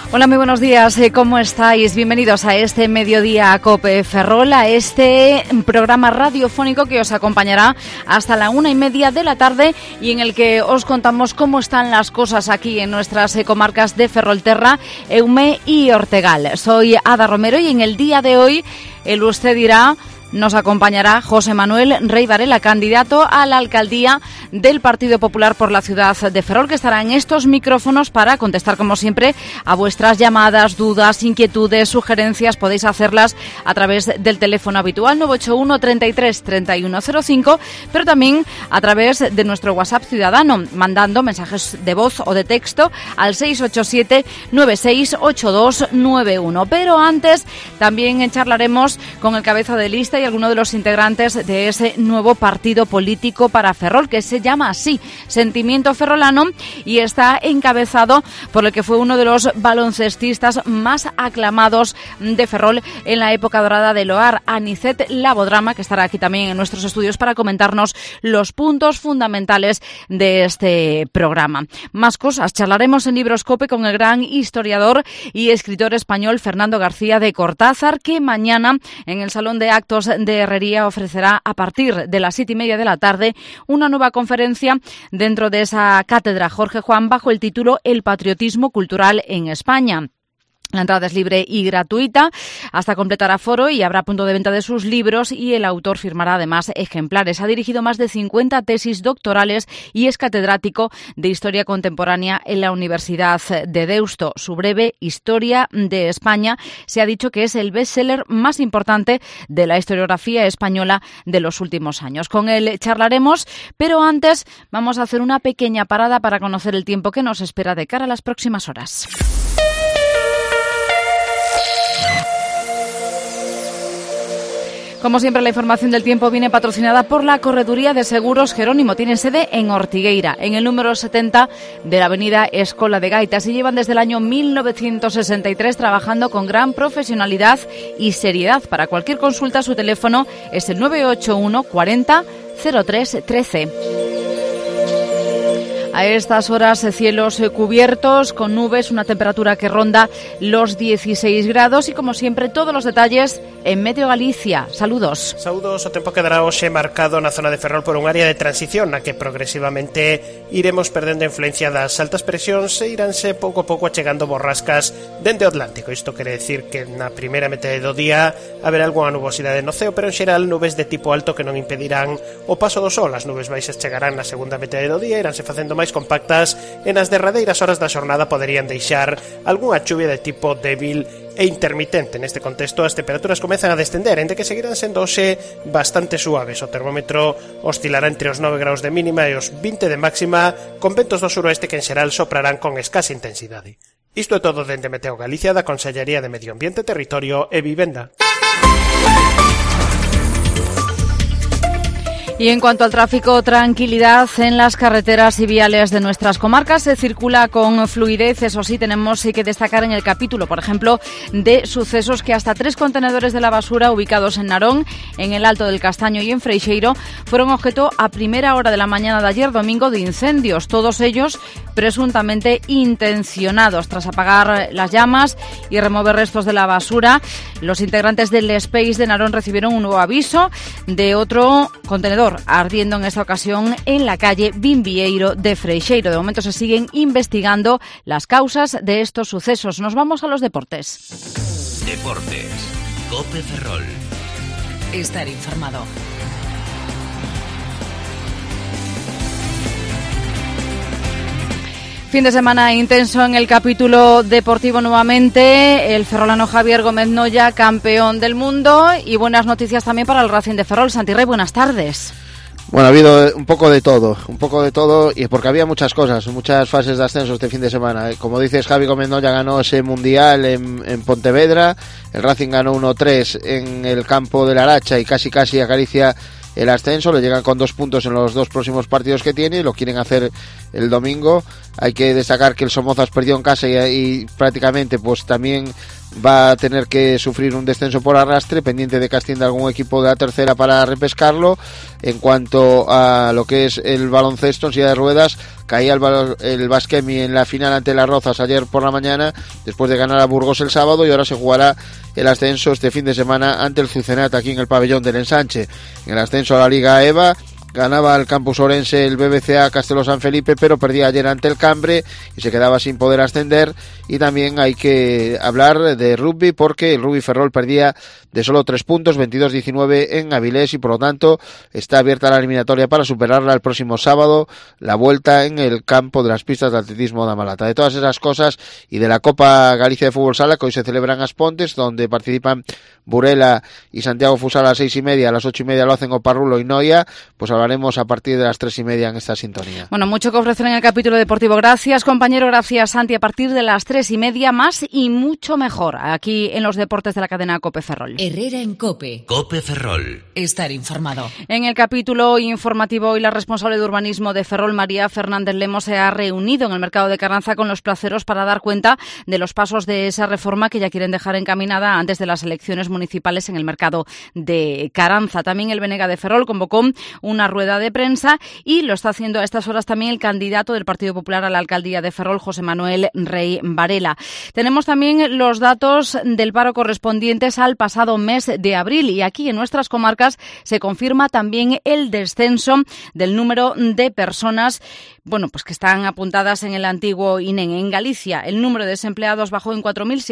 Hola, muy buenos días. ¿Cómo estáis? Bienvenidos a este Mediodía Cope Ferrol, a este programa radiofónico que os acompañará hasta la 1:30 de la tarde y en el que os contamos cómo están las cosas aquí en nuestras comarcas de Ferrolterra, Eume y Ortegal. Soy Ada Romero y en el día de hoy, usted dirá, nos acompañará José Manuel Rey Varela, candidato a la alcaldía del Partido Popular por la ciudad de Ferrol, que estará en estos micrófonos para contestar, como siempre, a vuestras llamadas, dudas, inquietudes, sugerencias. Podéis hacerlas a través del teléfono habitual 981 33 3105, pero también a través de nuestro WhatsApp ciudadano, mandando mensajes de voz o de texto al 687 968291. Pero antes también charlaremos con el cabeza de lista y alguno de los integrantes de ese nuevo partido político para Ferrol, que se llama así, Sentimiento Ferrolano, y está encabezado por el que fue uno de los baloncestistas más aclamados de Ferrol en la época dorada del Oar, Anicet Labodrama, que estará aquí también en nuestros estudios para comentarnos los puntos fundamentales de este programa. Más cosas, charlaremos en Libroscope con el gran historiador y escritor español Fernando García de Cortázar, que mañana en el Salón de Actos de Herrería ofrecerá a partir de las 7:30 de la tarde una nueva conferencia dentro de esa cátedra Jorge Juan bajo el título El patriotismo cultural en España. La entrada es libre y gratuita hasta completar aforo y habrá punto de venta de sus libros y el autor firmará además ejemplares. Ha dirigido más de 50 tesis doctorales y es catedrático de Historia Contemporánea en la Universidad de Deusto. Su breve Historia de España se ha dicho que es el bestseller más importante de la historiografía española de los últimos años. Con él charlaremos, pero antes vamos a hacer una pequeña parada para conocer el tiempo que nos espera de cara a las próximas horas. Como siempre, la información del tiempo viene patrocinada por la Correduría de Seguros Jerónimo. Tiene sede en Ortigueira, en el número 70 de la avenida Escola de Gaitas, y llevan desde el año 1963 trabajando con gran profesionalidad y seriedad. Para cualquier consulta, su teléfono es el 981 40 03 13. A estas horas, cielos cubiertos, con nubes, una temperatura que ronda los 16 grados y, como siempre, todos los detalles en Meteo Galicia. Saludos. Saúdos. O tempo quedará hoxe marcado na zona de Ferrol por un área de transición na que progresivamente iremos perdendo a influencia das altas presións e iránse pouco a pouco achegando borrascas dende o Atlántico. Isto quere decir que na primeira metade do día haberá algunha nubosidade no ceo, pero en xeral nubes de tipo alto que non impedirán o paso do sol. As nubes baixas chegarán na segunda metade do día, iránse facendo máis compactas e nas derradeiras horas da xornada poderían deixar algunha chuvia de tipo débil e intermitente. Neste contexto, as temperaturas comezan a descender, ende que seguirán sendo hoxe bastante suaves. O termómetro oscilará entre os 9 graus de mínima e os 20 de máxima, con ventos do suroeste que en xeral soprarán con escasa intensidade. Isto é todo dende Meteo Galicia, da Consellería de Medio Ambiente, Territorio e Vivenda. Y en cuanto al tráfico, tranquilidad en las carreteras y viales de nuestras comarcas. Se circula con fluidez, eso sí, tenemos que destacar en el capítulo, por ejemplo, de sucesos, que hasta 3 contenedores de la basura ubicados en Narón, en el Alto del Castaño y en Freixeiro fueron objeto a primera hora de la mañana de ayer domingo de incendios, todos ellos presuntamente intencionados. Tras apagar las llamas y remover restos de la basura, los integrantes del Space de Narón recibieron un nuevo aviso de otro contenedor ardiendo en esta ocasión en la calle Vimbieiro de Freixeiro. De momento se siguen investigando las causas de estos sucesos. Nos vamos a los deportes. Deportes. Cope Ferrol. Estar informado. Fin de semana intenso en el capítulo deportivo nuevamente. El ferrolano Javier Gómez Noya, campeón del mundo, y buenas noticias también para el Racing de Ferrol. Santi Rey, buenas tardes. Bueno, ha habido un poco de todo, y porque había muchas cosas, muchas fases de ascenso este fin de semana. Como dices, Javi Gómez Noya ganó ese mundial en Pontevedra, el Racing ganó 1-3 en el campo de la Aracha y casi acaricia el ascenso. Le llegan con 2 puntos en los 2 próximos partidos que tiene y lo quieren hacer el domingo. Hay que destacar que el Somozas perdió en casa y prácticamente pues también va a tener que sufrir un descenso por arrastre, pendiente de que ascienda algún equipo de la tercera para repescarlo. En cuanto a lo que es el baloncesto en silla de ruedas, caía el Baskemi en la final ante las Rozas ayer por la mañana, después de ganar a Burgos el sábado, y ahora se jugará el ascenso este fin de semana ante el Zucenat aquí en el pabellón del Ensanche. En el ascenso a la Liga EVA ganaba el campus orense el BBCA Castelo San Felipe, pero perdía ayer ante el Cambre y se quedaba sin poder ascender. Y también hay que hablar de rugby, porque el Rugby Ferrol perdía de solo 3 puntos, 22-19 en Avilés, y por lo tanto está abierta la eliminatoria para superarla el próximo sábado, la vuelta en el campo de las pistas de atletismo de Amalata. De todas esas cosas y de la Copa Galicia de Fútbol Sala, que hoy se celebra en Aspontes, donde participan Burela y Santiago Fusal a las 6:30, a las 8:30 lo hacen Oparrulo y Noia, pues hablaremos a partir de las 3:30 en esta sintonía. Bueno, mucho que ofrecer en el capítulo deportivo. Gracias, compañero, gracias, Santi. A partir de las 3:30, más y mucho mejor, aquí en los deportes de la cadena COPE Ferrol. Herrera en COPE. COPE Ferrol. Estar informado. En el capítulo informativo, hoy la responsable de urbanismo de Ferrol, María Fernández Lemos, se ha reunido en el mercado de Carranza con los placeros para dar cuenta de los pasos de esa reforma que ya quieren dejar encaminada antes de las elecciones municipales en el mercado de Carranza. También el Benega de Ferrol convocó una rueda de prensa, y lo está haciendo a estas horas también el candidato del Partido Popular a la alcaldía de Ferrol, José Manuel Rey Varela. Tenemos también los datos del paro correspondientes al pasado mes de abril, y aquí en nuestras comarcas se confirma también el descenso del número de personas, bueno, pues que están apuntadas en el antiguo INEM. En Galicia, el número de desempleados bajó en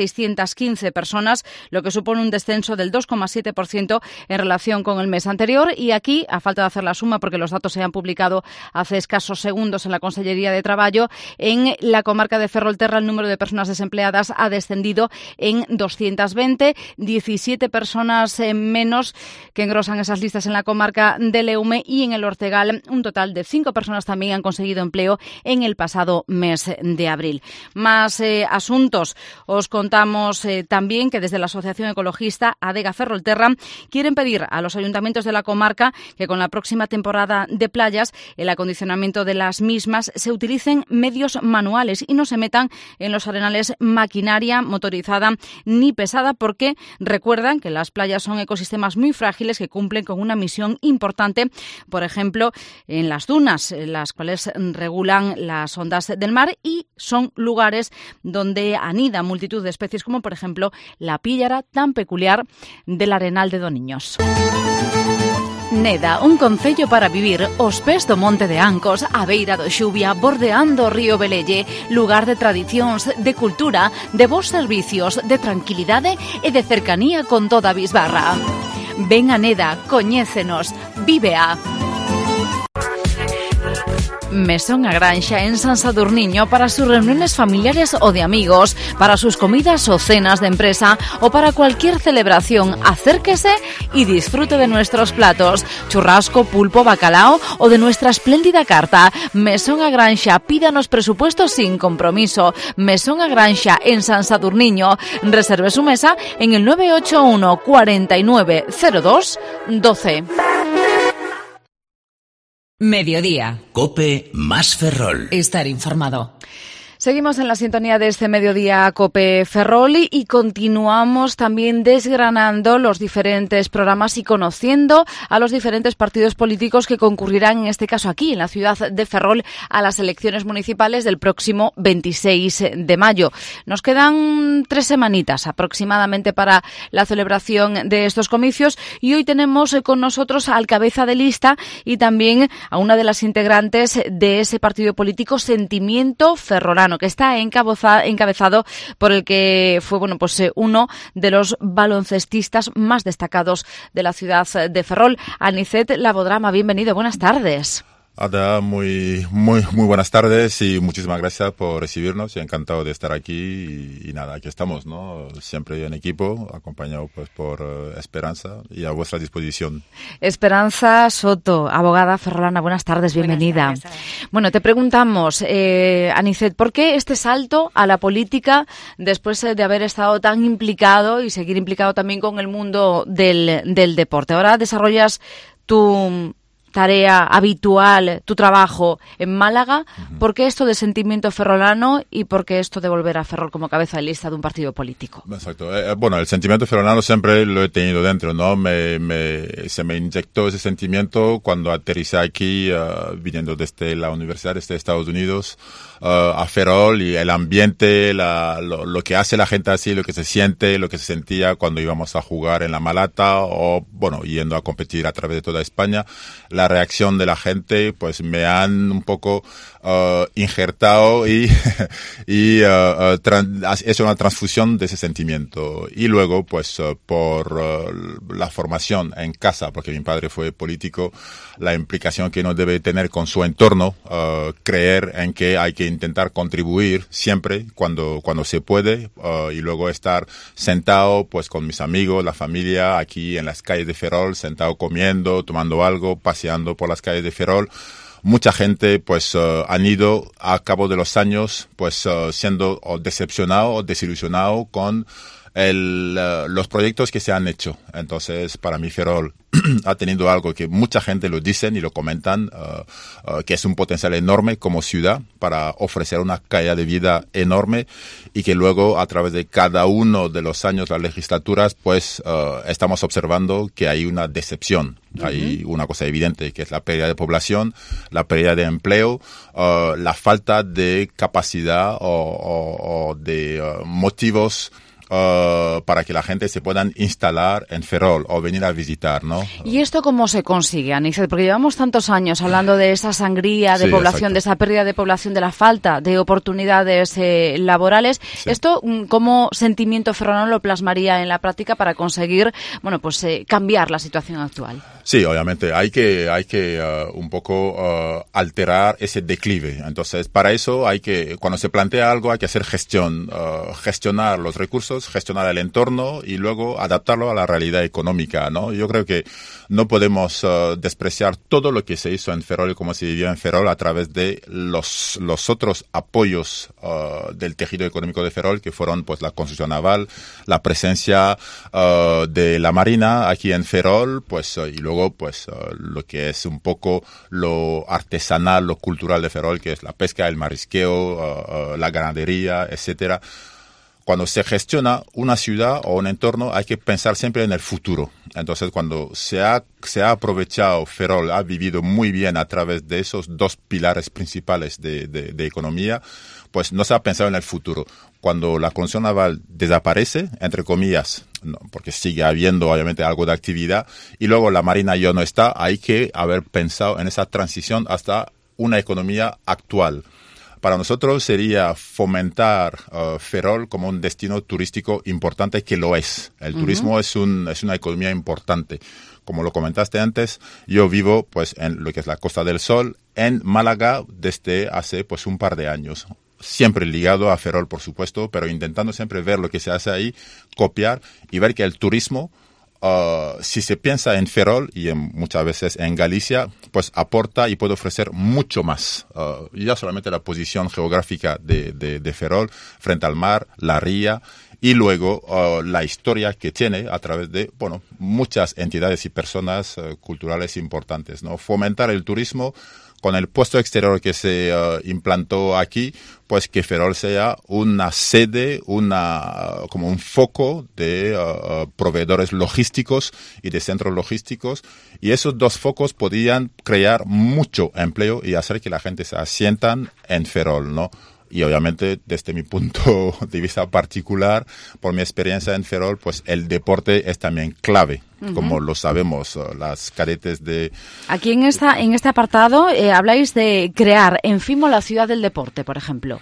4.615 personas, lo que supone un descenso del 2,7% en relación con el mes anterior. Y aquí, a falta de hacer la suma, porque los datos se han publicado hace escasos segundos en la Consellería de Traballo, en la comarca de Ferrolterra el número de personas desempleadas ha descendido en 220, 17 personas menos que engrosan esas listas en la comarca de Leume, y en el Ortegal un total de 5 personas también han conseguido empleo en el pasado mes de abril. Más asuntos. Os contamos también que desde la Asociación Ecologista Adega Ferrolterra quieren pedir a los ayuntamientos de la comarca que con la próxima temporada de playas, el acondicionamiento de las mismas, se utilicen medios manuales y no se metan en los arenales maquinaria motorizada ni pesada, porque recuerdan que las playas son ecosistemas muy frágiles que cumplen con una misión importante, por ejemplo, en las dunas, las cuales regulan las ondas del mar, y son lugares donde anidan multitud de especies, como por ejemplo la píllara tan peculiar del Arenal de Doniños. Neda, un concello para vivir aos pés do Monte de Ancos, a beira do Xubia, bordeando o río Velelle, lugar de tradicións, de cultura, de bons servicios, de tranquilidade e de cercanía con toda a Bisbarra. Ven a Neda, coñécenos, vívea. Mesón a Granxa en San Sadurniño para sus reuniones familiares o de amigos, para sus comidas o cenas de empresa o para cualquier celebración. Acérquese y disfrute de nuestros platos, churrasco, pulpo, bacalao o de nuestra espléndida carta. Mesón a Granxa, pídanos presupuestos sin compromiso. Mesón a Granxa en San Sadurniño. Reserve su mesa en el 981 49 02 12. Mediodía. COPE más Ferrol. Estar informado. Seguimos en la sintonía de este mediodía COPE Ferrol y continuamos también desgranando los diferentes programas y conociendo a los diferentes partidos políticos que concurrirán, en este caso aquí, en la ciudad de Ferrol, a las elecciones municipales del próximo 26 de mayo. Nos quedan 3 semanitas aproximadamente para la celebración de estos comicios, y hoy tenemos con nosotros al cabeza de lista y también a una de las integrantes de ese partido político, Sentimiento Ferrolano, que está encabezado por el que fue uno de los baloncestistas más destacados de la ciudad de Ferrol, Anicet Labodrama. Bienvenido, buenas tardes. Ada, muy buenas tardes y muchísimas gracias por recibirnos. Encantado de estar aquí y nada, aquí estamos, ¿no? Siempre en equipo, acompañado pues por Esperanza y a vuestra disposición. Esperanza Soto, abogada ferrolana, buenas tardes, bienvenida. Buenas tardes. Bueno, te preguntamos, Anicet, ¿por qué este salto a la política después de haber estado tan implicado y seguir implicado también con el mundo del deporte? Ahora desarrollas tu tarea habitual, tu trabajo en Málaga. ¿Por qué esto de sentimiento ferrolano y por qué esto de volver a Ferrol como cabeza de lista de un partido político? Exacto. Bueno, el sentimiento ferrolano siempre lo he tenido dentro, ¿no? Se me inyectó ese sentimiento cuando aterricé aquí, viniendo desde la Universidad de Estados Unidos, a Ferrol, y el ambiente, lo que hace la gente así, lo que se siente, lo que se sentía cuando íbamos a jugar en La Malata o, bueno, yendo a competir a través de toda España. La reacción de la gente, pues me han un poco injertado y hecho una transfusión de ese sentimiento. Y luego, pues por la formación en casa, porque mi padre fue político, la implicación que uno debe tener con su entorno, creer en que hay que intentar contribuir siempre cuando se puede, y luego estar sentado pues con mis amigos, la familia, aquí en las calles de Ferrol, sentado comiendo, tomando algo, paseando por las calles de Ferrol. Mucha gente pues han ido a cabo de los años pues siendo decepcionado o desilusionado con los proyectos que se han hecho. Entonces, para mí Ferrol ha tenido algo que mucha gente lo dicen y lo comentan, que es un potencial enorme como ciudad para ofrecer una calidad de vida enorme, y que luego a través de cada uno de los años, las legislaturas, pues estamos observando que hay una decepción. Hay una cosa evidente, que es la pérdida de población, la pérdida de empleo, la falta de capacidad o de motivos para que la gente se puedan instalar en Ferrol o venir a visitar, ¿no? ¿Y esto cómo se consigue, Aníset? Porque llevamos tantos años hablando de esa sangría de población, exacto, de esa pérdida de población, de la falta de oportunidades laborales. Sí. ¿Esto cómo Sentimiento Ferrolano lo plasmaría en la práctica para conseguir, bueno, pues cambiar la situación actual? Sí, obviamente hay que un poco alterar ese declive. Entonces, para eso cuando se plantea algo, hay que hacer gestión, gestionar los recursos, gestionar el entorno y luego adaptarlo a la realidad económica, ¿no? Yo creo que no podemos despreciar todo lo que se hizo en Ferrol y cómo se vivió en Ferrol a través de los otros apoyos del tejido económico de Ferrol, que fueron pues la construcción naval, la presencia de la Marina aquí en Ferrol, pues y luego pues lo que es un poco lo artesanal, lo cultural de Ferrol, que es la pesca, el marisqueo, la ganadería, etcétera. Cuando se gestiona una ciudad o un entorno, hay que pensar siempre en el futuro. Entonces, cuando se ha aprovechado, Ferrol ha vivido muy bien a través de esos dos pilares principales de economía, pues no se ha pensado en el futuro. Cuando la construcción naval desaparece, entre comillas, no, porque sigue habiendo obviamente algo de actividad, y luego la Marina ya no está, hay que haber pensado en esa transición hasta una economía actual. Para nosotros sería fomentar Ferrol como un destino turístico importante, que lo es. El turismo es una economía importante. Como lo comentaste antes, yo vivo pues en lo que es la Costa del Sol, en Málaga, desde hace pues un par de años. Siempre ligado a Ferrol, por supuesto, pero intentando siempre ver lo que se hace ahí, copiar y ver que el turismo, si se piensa en Ferrol y muchas veces en Galicia, pues aporta y puede ofrecer mucho más. Ya solamente la posición geográfica de Ferrol frente al mar, la ría, y luego la historia que tiene a través de muchas entidades y personas culturales importantes, ¿no? Fomentar el turismo con el puesto exterior que se implantó aquí, pues que Ferrol sea una sede, como un foco de proveedores logísticos y de centros logísticos, y esos dos focos podían crear mucho empleo y hacer que la gente se asientan en Ferrol, ¿no? Y obviamente, desde mi punto de vista particular, por mi experiencia en Ferrol, pues el deporte es también clave. Como lo sabemos, las cadetes de... Aquí en este apartado habláis de crear en Fimo la ciudad del deporte, por ejemplo.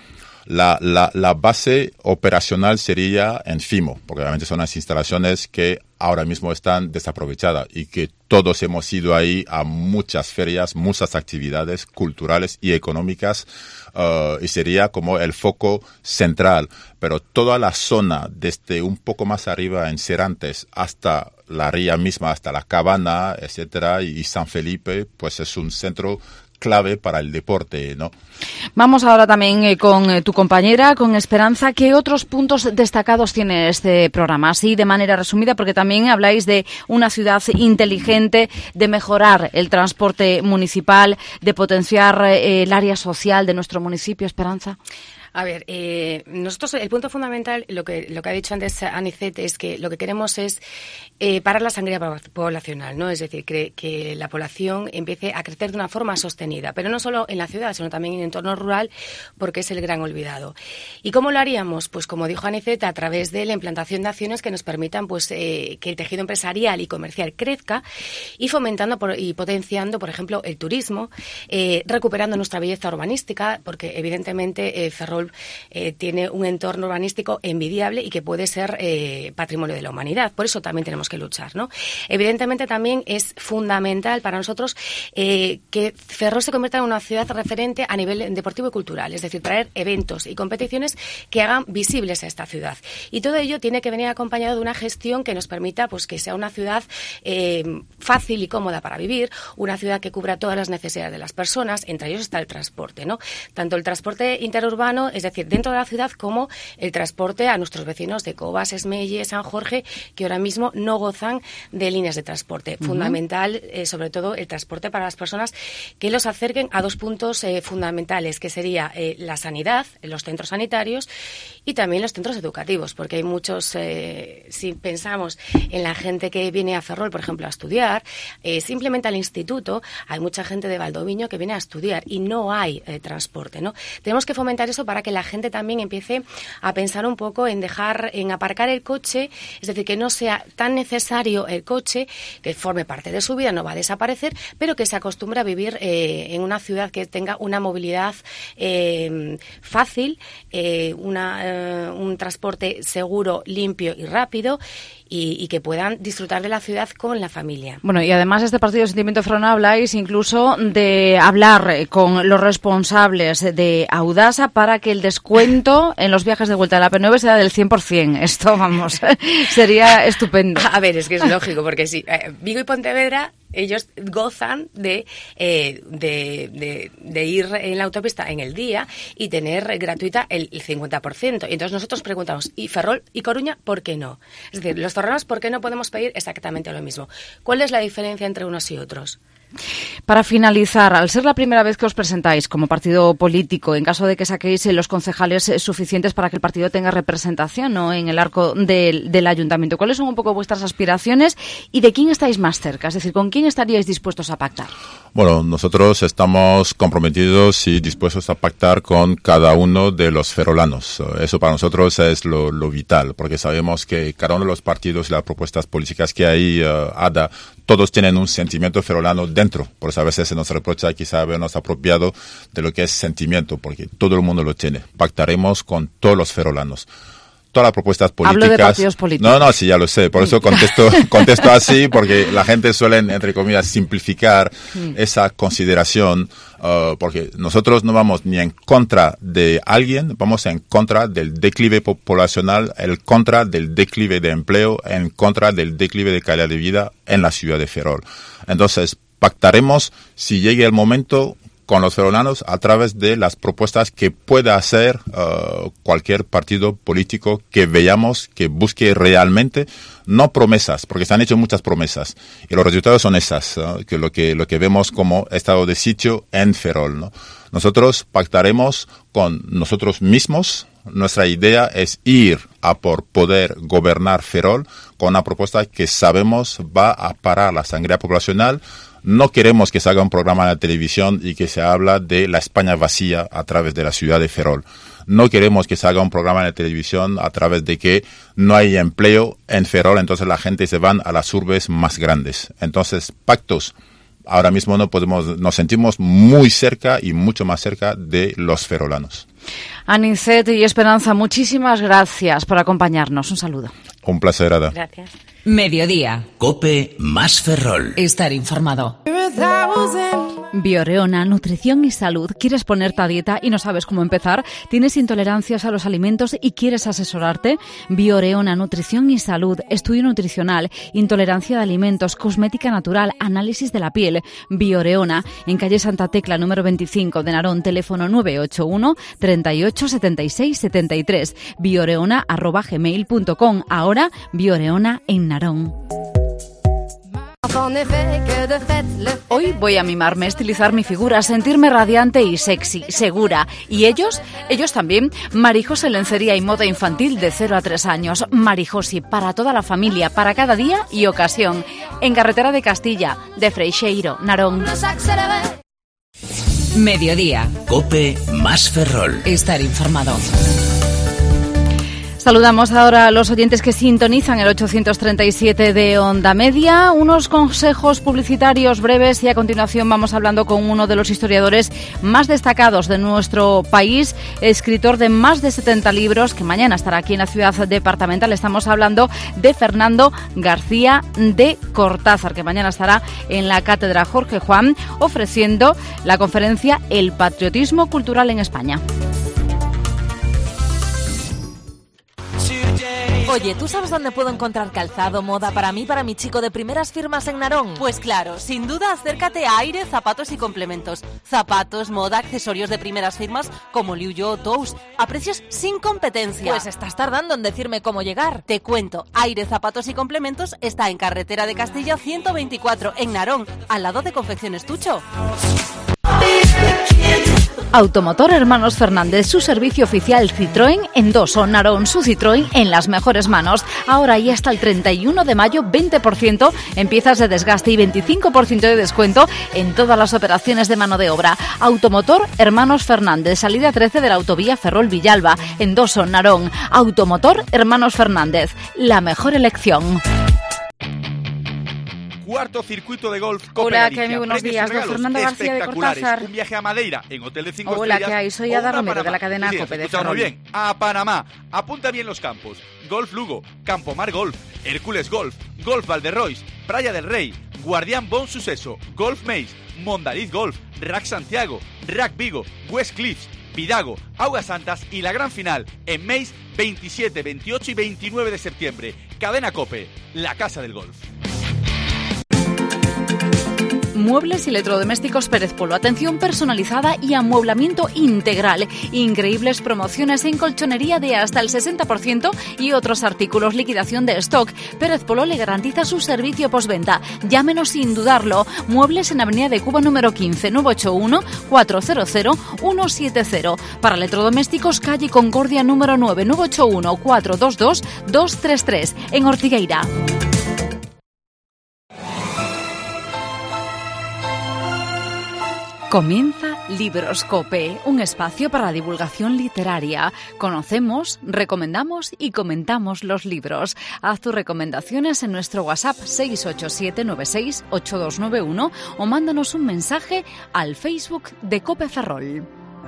La base operacional sería en Fimo, porque obviamente son las instalaciones que ahora mismo están desaprovechadas y que todos hemos ido ahí a muchas ferias, muchas actividades culturales y económicas, y sería como el foco central. Pero toda la zona, desde un poco más arriba en Serantes hasta la ría misma, hasta la Cabana, etcétera, y San Felipe, pues es un centro clave para el deporte, ¿no? Vamos ahora también con tu compañera, con Esperanza. ¿Qué otros puntos destacados tiene este programa? Así de manera resumida, porque también habláis de una ciudad inteligente, de mejorar el transporte municipal, de potenciar el área social de nuestro municipio. Esperanza. A ver, nosotros el punto fundamental, lo que ha dicho antes Anicet, es que lo que queremos es parar la sangría poblacional, ¿no? Es decir, que la población empiece a crecer de una forma sostenida, pero no solo en la ciudad, sino también en el entorno rural, porque es el gran olvidado. ¿Y cómo lo haríamos? Pues como dijo Anicet, a través de la implantación de acciones que nos permitan pues que el tejido empresarial y comercial crezca y fomentando y potenciando, por ejemplo, el turismo, recuperando nuestra belleza urbanística, porque evidentemente Ferrol tiene un entorno urbanístico envidiable y que puede ser patrimonio de la humanidad. Por eso también tenemos que luchar, ¿no? Evidentemente también es fundamental para nosotros que Ferrol se convierta en una ciudad referente a nivel deportivo y cultural, es decir, traer eventos y competiciones que hagan visibles a esta ciudad. Y todo ello tiene que venir acompañado de una gestión que nos permita pues que sea una ciudad fácil y cómoda para vivir, una ciudad que cubra todas las necesidades de las personas, entre ellos está el transporte, ¿no? Tanto el transporte interurbano, es decir, dentro de la ciudad, como el transporte a nuestros vecinos de Cobas, Esmelle, San Jorge, que ahora mismo no gozan de líneas de transporte. Fundamental, sobre todo, el transporte para las personas que los acerquen a dos puntos fundamentales, que sería la sanidad, los centros sanitarios y también los centros educativos, porque hay muchos, si pensamos en la gente que viene a Ferrol, por ejemplo, a estudiar, simplemente al instituto, hay mucha gente de Valdoviño que viene a estudiar y no hay transporte, ¿no? Tenemos que fomentar eso para que la gente también empiece a pensar un poco en aparcar el coche, es decir, que no sea tan necesario el coche, que forme parte de su vida, no va a desaparecer, pero que se acostumbre a vivir en una ciudad que tenga una movilidad fácil, un transporte seguro, limpio y rápido, y que puedan disfrutar de la ciudad con la familia. Bueno, y además este partido de Sentimiento Ferrol habláis incluso de hablar con los responsables de Audasa para que el descuento en los viajes de vuelta a la P9 sea del 100%. Esto, vamos, sería estupendo. A ver, es que es lógico, porque sí, Vigo y Pontevedra, ellos gozan de ir en la autopista en el día y tener gratuita el 50%. Y entonces nosotros preguntamos, ¿y Ferrol y Coruña por qué no? Es decir, los ferrolanos, ¿por qué no podemos pedir exactamente lo mismo? ¿Cuál es la diferencia entre unos y otros? Para finalizar, al ser la primera vez que os presentáis como partido político, en caso de que saquéis los concejales suficientes para que el partido tenga representación, ¿no?, en el arco del ayuntamiento, ¿cuáles son un poco vuestras aspiraciones y de quién estáis más cerca? Es decir, ¿con quién estaríais dispuestos a pactar? Bueno, nosotros estamos comprometidos y dispuestos a pactar con cada uno de los ferrolanos. Eso para nosotros es lo vital, porque sabemos que cada uno de los partidos y las propuestas políticas que hay, ADA, todos tienen un sentimiento ferrolano dentro. Por eso a veces se nos reprocha quizá habernos apropiado de lo que es sentimiento, porque todo el mundo lo tiene. Pactaremos con todos los ferrolanos. Todas las propuestas políticas. Hablo de partidos políticos. No, sí, ya lo sé. Por eso contesto así, porque la gente suele, entre comillas, simplificar esa consideración, porque nosotros no vamos ni en contra de alguien, vamos en contra del declive poblacional, en contra del declive de empleo, en contra del declive de calidad de vida en la ciudad de Ferrol. Entonces, pactaremos si llegue el momento con los ferrolanos a través de las propuestas que pueda hacer cualquier partido político que veamos que busque realmente, no promesas, porque se han hecho muchas promesas y los resultados son esas, que lo que vemos como estado de sitio en Ferrol, ¿no? Nosotros pactaremos con nosotros mismos. Nuestra idea es ir a por poder gobernar Ferrol con una propuesta que sabemos va a parar la sangría poblacional. No queremos que se haga un programa en la televisión y que se habla de la España vacía a través de la ciudad de Ferrol. No queremos que se haga un programa en la televisión a través de que no hay empleo en Ferrol, entonces la gente se van a las urbes más grandes. Entonces, pactos. Ahora mismo nos sentimos muy cerca y mucho más cerca de los ferrolanos. Anicet y Esperanza, muchísimas gracias por acompañarnos. Un saludo. Un placer, Ada. Gracias. Mediodía. COPE más Ferrol. Estar informado. Bioreona, nutrición y salud. ¿Quieres ponerte a dieta y no sabes cómo empezar? ¿Tienes intolerancias a los alimentos y quieres asesorarte? Bioreona, nutrición y salud, estudio nutricional, intolerancia de alimentos, cosmética natural, análisis de la piel. Bioreona, en calle Santa Tecla, número 25 de Narón, teléfono 981 38 76 73. Bioreona@gmail.com. Ahora, Bioreona en Narón. Hoy voy a mimarme, estilizar mi figura, sentirme radiante y sexy, segura. ¿Y ellos? Ellos también. Marijosi Lencería y Moda Infantil de 0 a 3 años. Marijosi, para toda la familia, para cada día y ocasión. En Carretera de Castilla, de Freixeiro, Narón. Mediodía. COPE más Ferrol. Estar informado. Saludamos ahora a los oyentes que sintonizan el 837 de Onda Media. Unos consejos publicitarios breves y a continuación vamos hablando con uno de los historiadores más destacados de nuestro país, escritor de más de 70 libros, que mañana estará aquí en la ciudad departamental. Estamos hablando de Fernando García de Cortázar, que mañana estará en la Cátedra Jorge Juan ofreciendo la conferencia El patriotismo cultural en España. Oye, ¿tú sabes dónde puedo encontrar calzado, moda para mí, para mi chico de primeras firmas en Narón? Pues claro, sin duda acércate a Aire Zapatos y Complementos. Zapatos, moda, accesorios de primeras firmas como Liu Yo o Tous, a precios sin competencia. Pues estás tardando en decirme cómo llegar. Te cuento, Aire Zapatos y Complementos está en Carretera de Castilla 124, en Narón, al lado de Confecciones Tucho. Automotor Hermanos Fernández, su servicio oficial Citroën en Doso, Narón, su Citroën en las mejores manos. Ahora y hasta el 31 de mayo, 20% en piezas de desgaste y 25% de descuento en todas las operaciones de mano de obra. Automotor Hermanos Fernández, salida 13 de la autovía Ferrol-Villalba, en Doso, Narón. Automotor Hermanos Fernández, la mejor elección. Cuarto circuito de golf Cope Hola, Galicia. ¿qué hay? Muy buenos días. Don Fernando García de Cortázar. Un viaje a Madeira en Hotel de 5 Hola, estrellas. ¿qué hay? Soy Ada Romero de la cadena Cope de Ferrol. Muy bien. A Panamá. Apunta bien los campos. Golf Lugo, Campomar Golf, Hércules Golf, Golf Valderrois, Praia del Rey, Guardián Bon Suceso, Golf Maze, Mondariz Golf, Rack Santiago, Rack Vigo, West Cliffs, Vidago, Augas Santas y la gran final en Maze 27, 28 y 29 de septiembre. Cadena Cope, la casa del golf. Muebles y electrodomésticos Pérez Polo. Atención personalizada y amueblamiento integral. Increíbles promociones en colchonería de hasta el 60% y otros artículos. Liquidación de stock. Pérez Polo le garantiza su servicio postventa. Llámenos sin dudarlo. Muebles en Avenida de Cuba número 15, 981-400-170. Para electrodomésticos, calle Concordia número 9, 981-422-233. En Ortigueira. Comienza Libros Cope, un espacio para la divulgación literaria. Conocemos, recomendamos y comentamos los libros. Haz tus recomendaciones en nuestro WhatsApp 687968291 o mándanos un mensaje al Facebook de Cope Ferrol.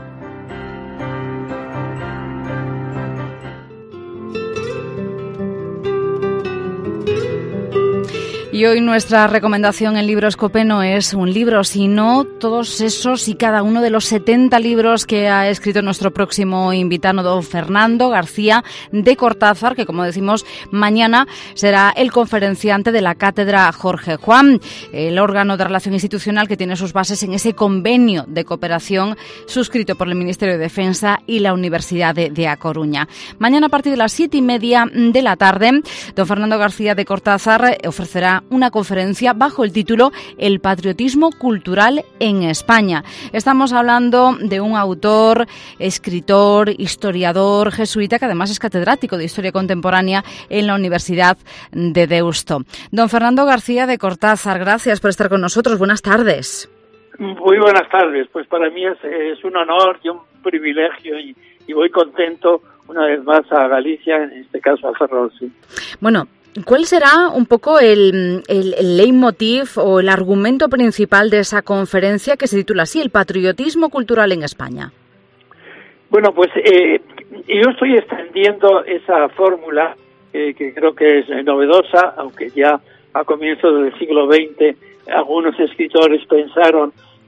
Y hoy nuestra recomendación en Libros Cope no es un libro, sino todos esos y cada uno de los 70 libros que ha escrito nuestro próximo invitado, don Fernando García de Cortázar, que, como decimos, mañana será el conferenciante de la Cátedra Jorge Juan, el órgano de relación institucional que tiene sus bases en ese convenio de cooperación suscrito por el Ministerio de Defensa y la Universidad de A Coruña. Mañana, a partir de las 7:30 de la tarde, don Fernando García de Cortázar ofrecerá una conferencia bajo el título El patriotismo cultural en España. Estamos hablando de un autor, escritor, historiador jesuita, que además es catedrático de Historia Contemporánea en la Universidad de Deusto. Don Fernando García de Cortázar, gracias por estar con nosotros. Buenas tardes. Muy buenas tardes. Pues para mí es un honor y un privilegio y voy contento una vez más a Galicia, en este caso a Ferrol. Sí. Bueno, ¿cuál será un poco el leitmotiv o el argumento principal de esa conferencia que se titula así, El patriotismo cultural en España? Bueno, pues yo estoy extendiendo esa fórmula que creo que es novedosa, aunque ya a comienzos del siglo XX algunos escritores pensaron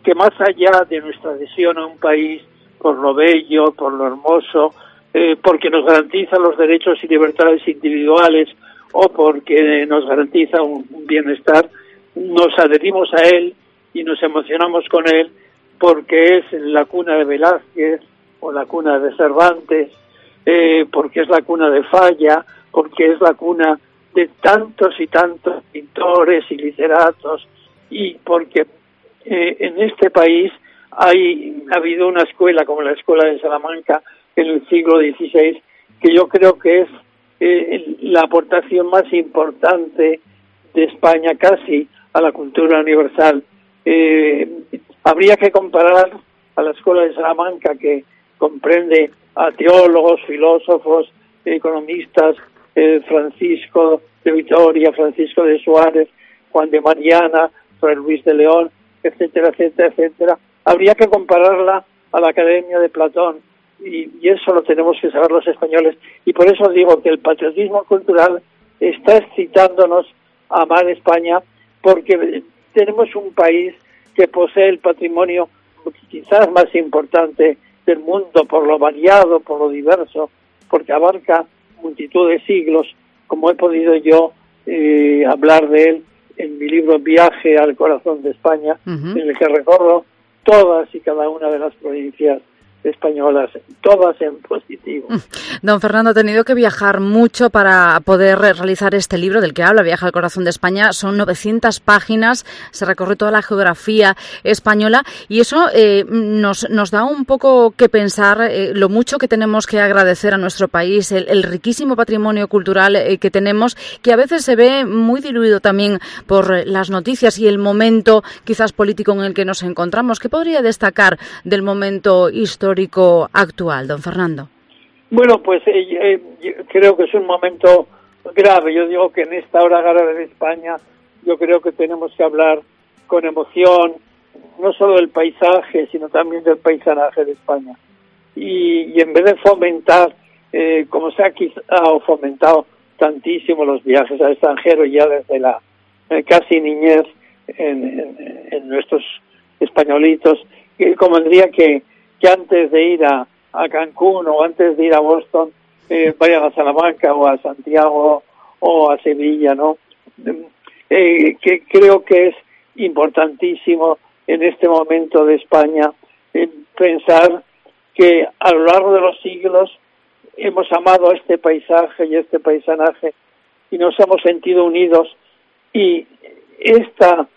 que más allá de nuestra adhesión a un país por lo bello, por lo hermoso, porque nos garantiza los derechos y libertades individuales o porque nos garantiza un bienestar, nos adherimos a él y nos emocionamos con él porque es la cuna de Velázquez o la cuna de Cervantes, porque es la cuna de Falla, porque es la cuna de tantos y tantos pintores y literatos, y porque en este país ha habido una escuela como la Escuela de Salamanca en el siglo XVI, que yo creo que es la aportación más importante de España casi a la cultura universal. Habría que comparar a la Escuela de Salamanca, que comprende a teólogos, filósofos, economistas, Francisco de Vitoria, Francisco de Suárez, Juan de Mariana, Fray Luis de León, etcétera, etcétera, etcétera. Habría que compararla a la Academia de Platón, y eso lo tenemos que saber los españoles, y por eso digo que el patriotismo cultural está excitándonos a amar España, porque tenemos un país que posee el patrimonio quizás más importante del mundo, por lo variado, por lo diverso, porque abarca multitud de siglos, como he podido yo hablar de él en mi libro Viaje al corazón de España, en el que recorro todas y cada una de las provincias españolas, todas en positivo. Don Fernando, ha tenido que viajar mucho para poder realizar este libro del que habla, Viaje al corazón de España. Son 900 páginas, se recorre toda la geografía española, y eso nos da un poco que pensar lo mucho que tenemos que agradecer a nuestro país, el riquísimo patrimonio cultural que tenemos, que a veces se ve muy diluido también por las noticias y el momento quizás político en el que nos encontramos. ¿Qué podría destacar del momento histórico actual, don Fernando? Bueno, pues creo que es un momento grave. Yo digo que en esta hora grave de España, yo creo que tenemos que hablar con emoción, no solo del paisaje, sino también del paisanaje de España. Y en vez de fomentar, como se ha fomentado tantísimo los viajes al extranjero ya desde la casi niñez en nuestros españolitos, convendría que antes de ir a Cancún o antes de ir a Boston, vayan a Salamanca o a Santiago o a Sevilla, ¿no? Que creo que es importantísimo en este momento de España pensar que a lo largo de los siglos hemos amado este paisaje y este paisanaje y nos hemos sentido unidos, y esta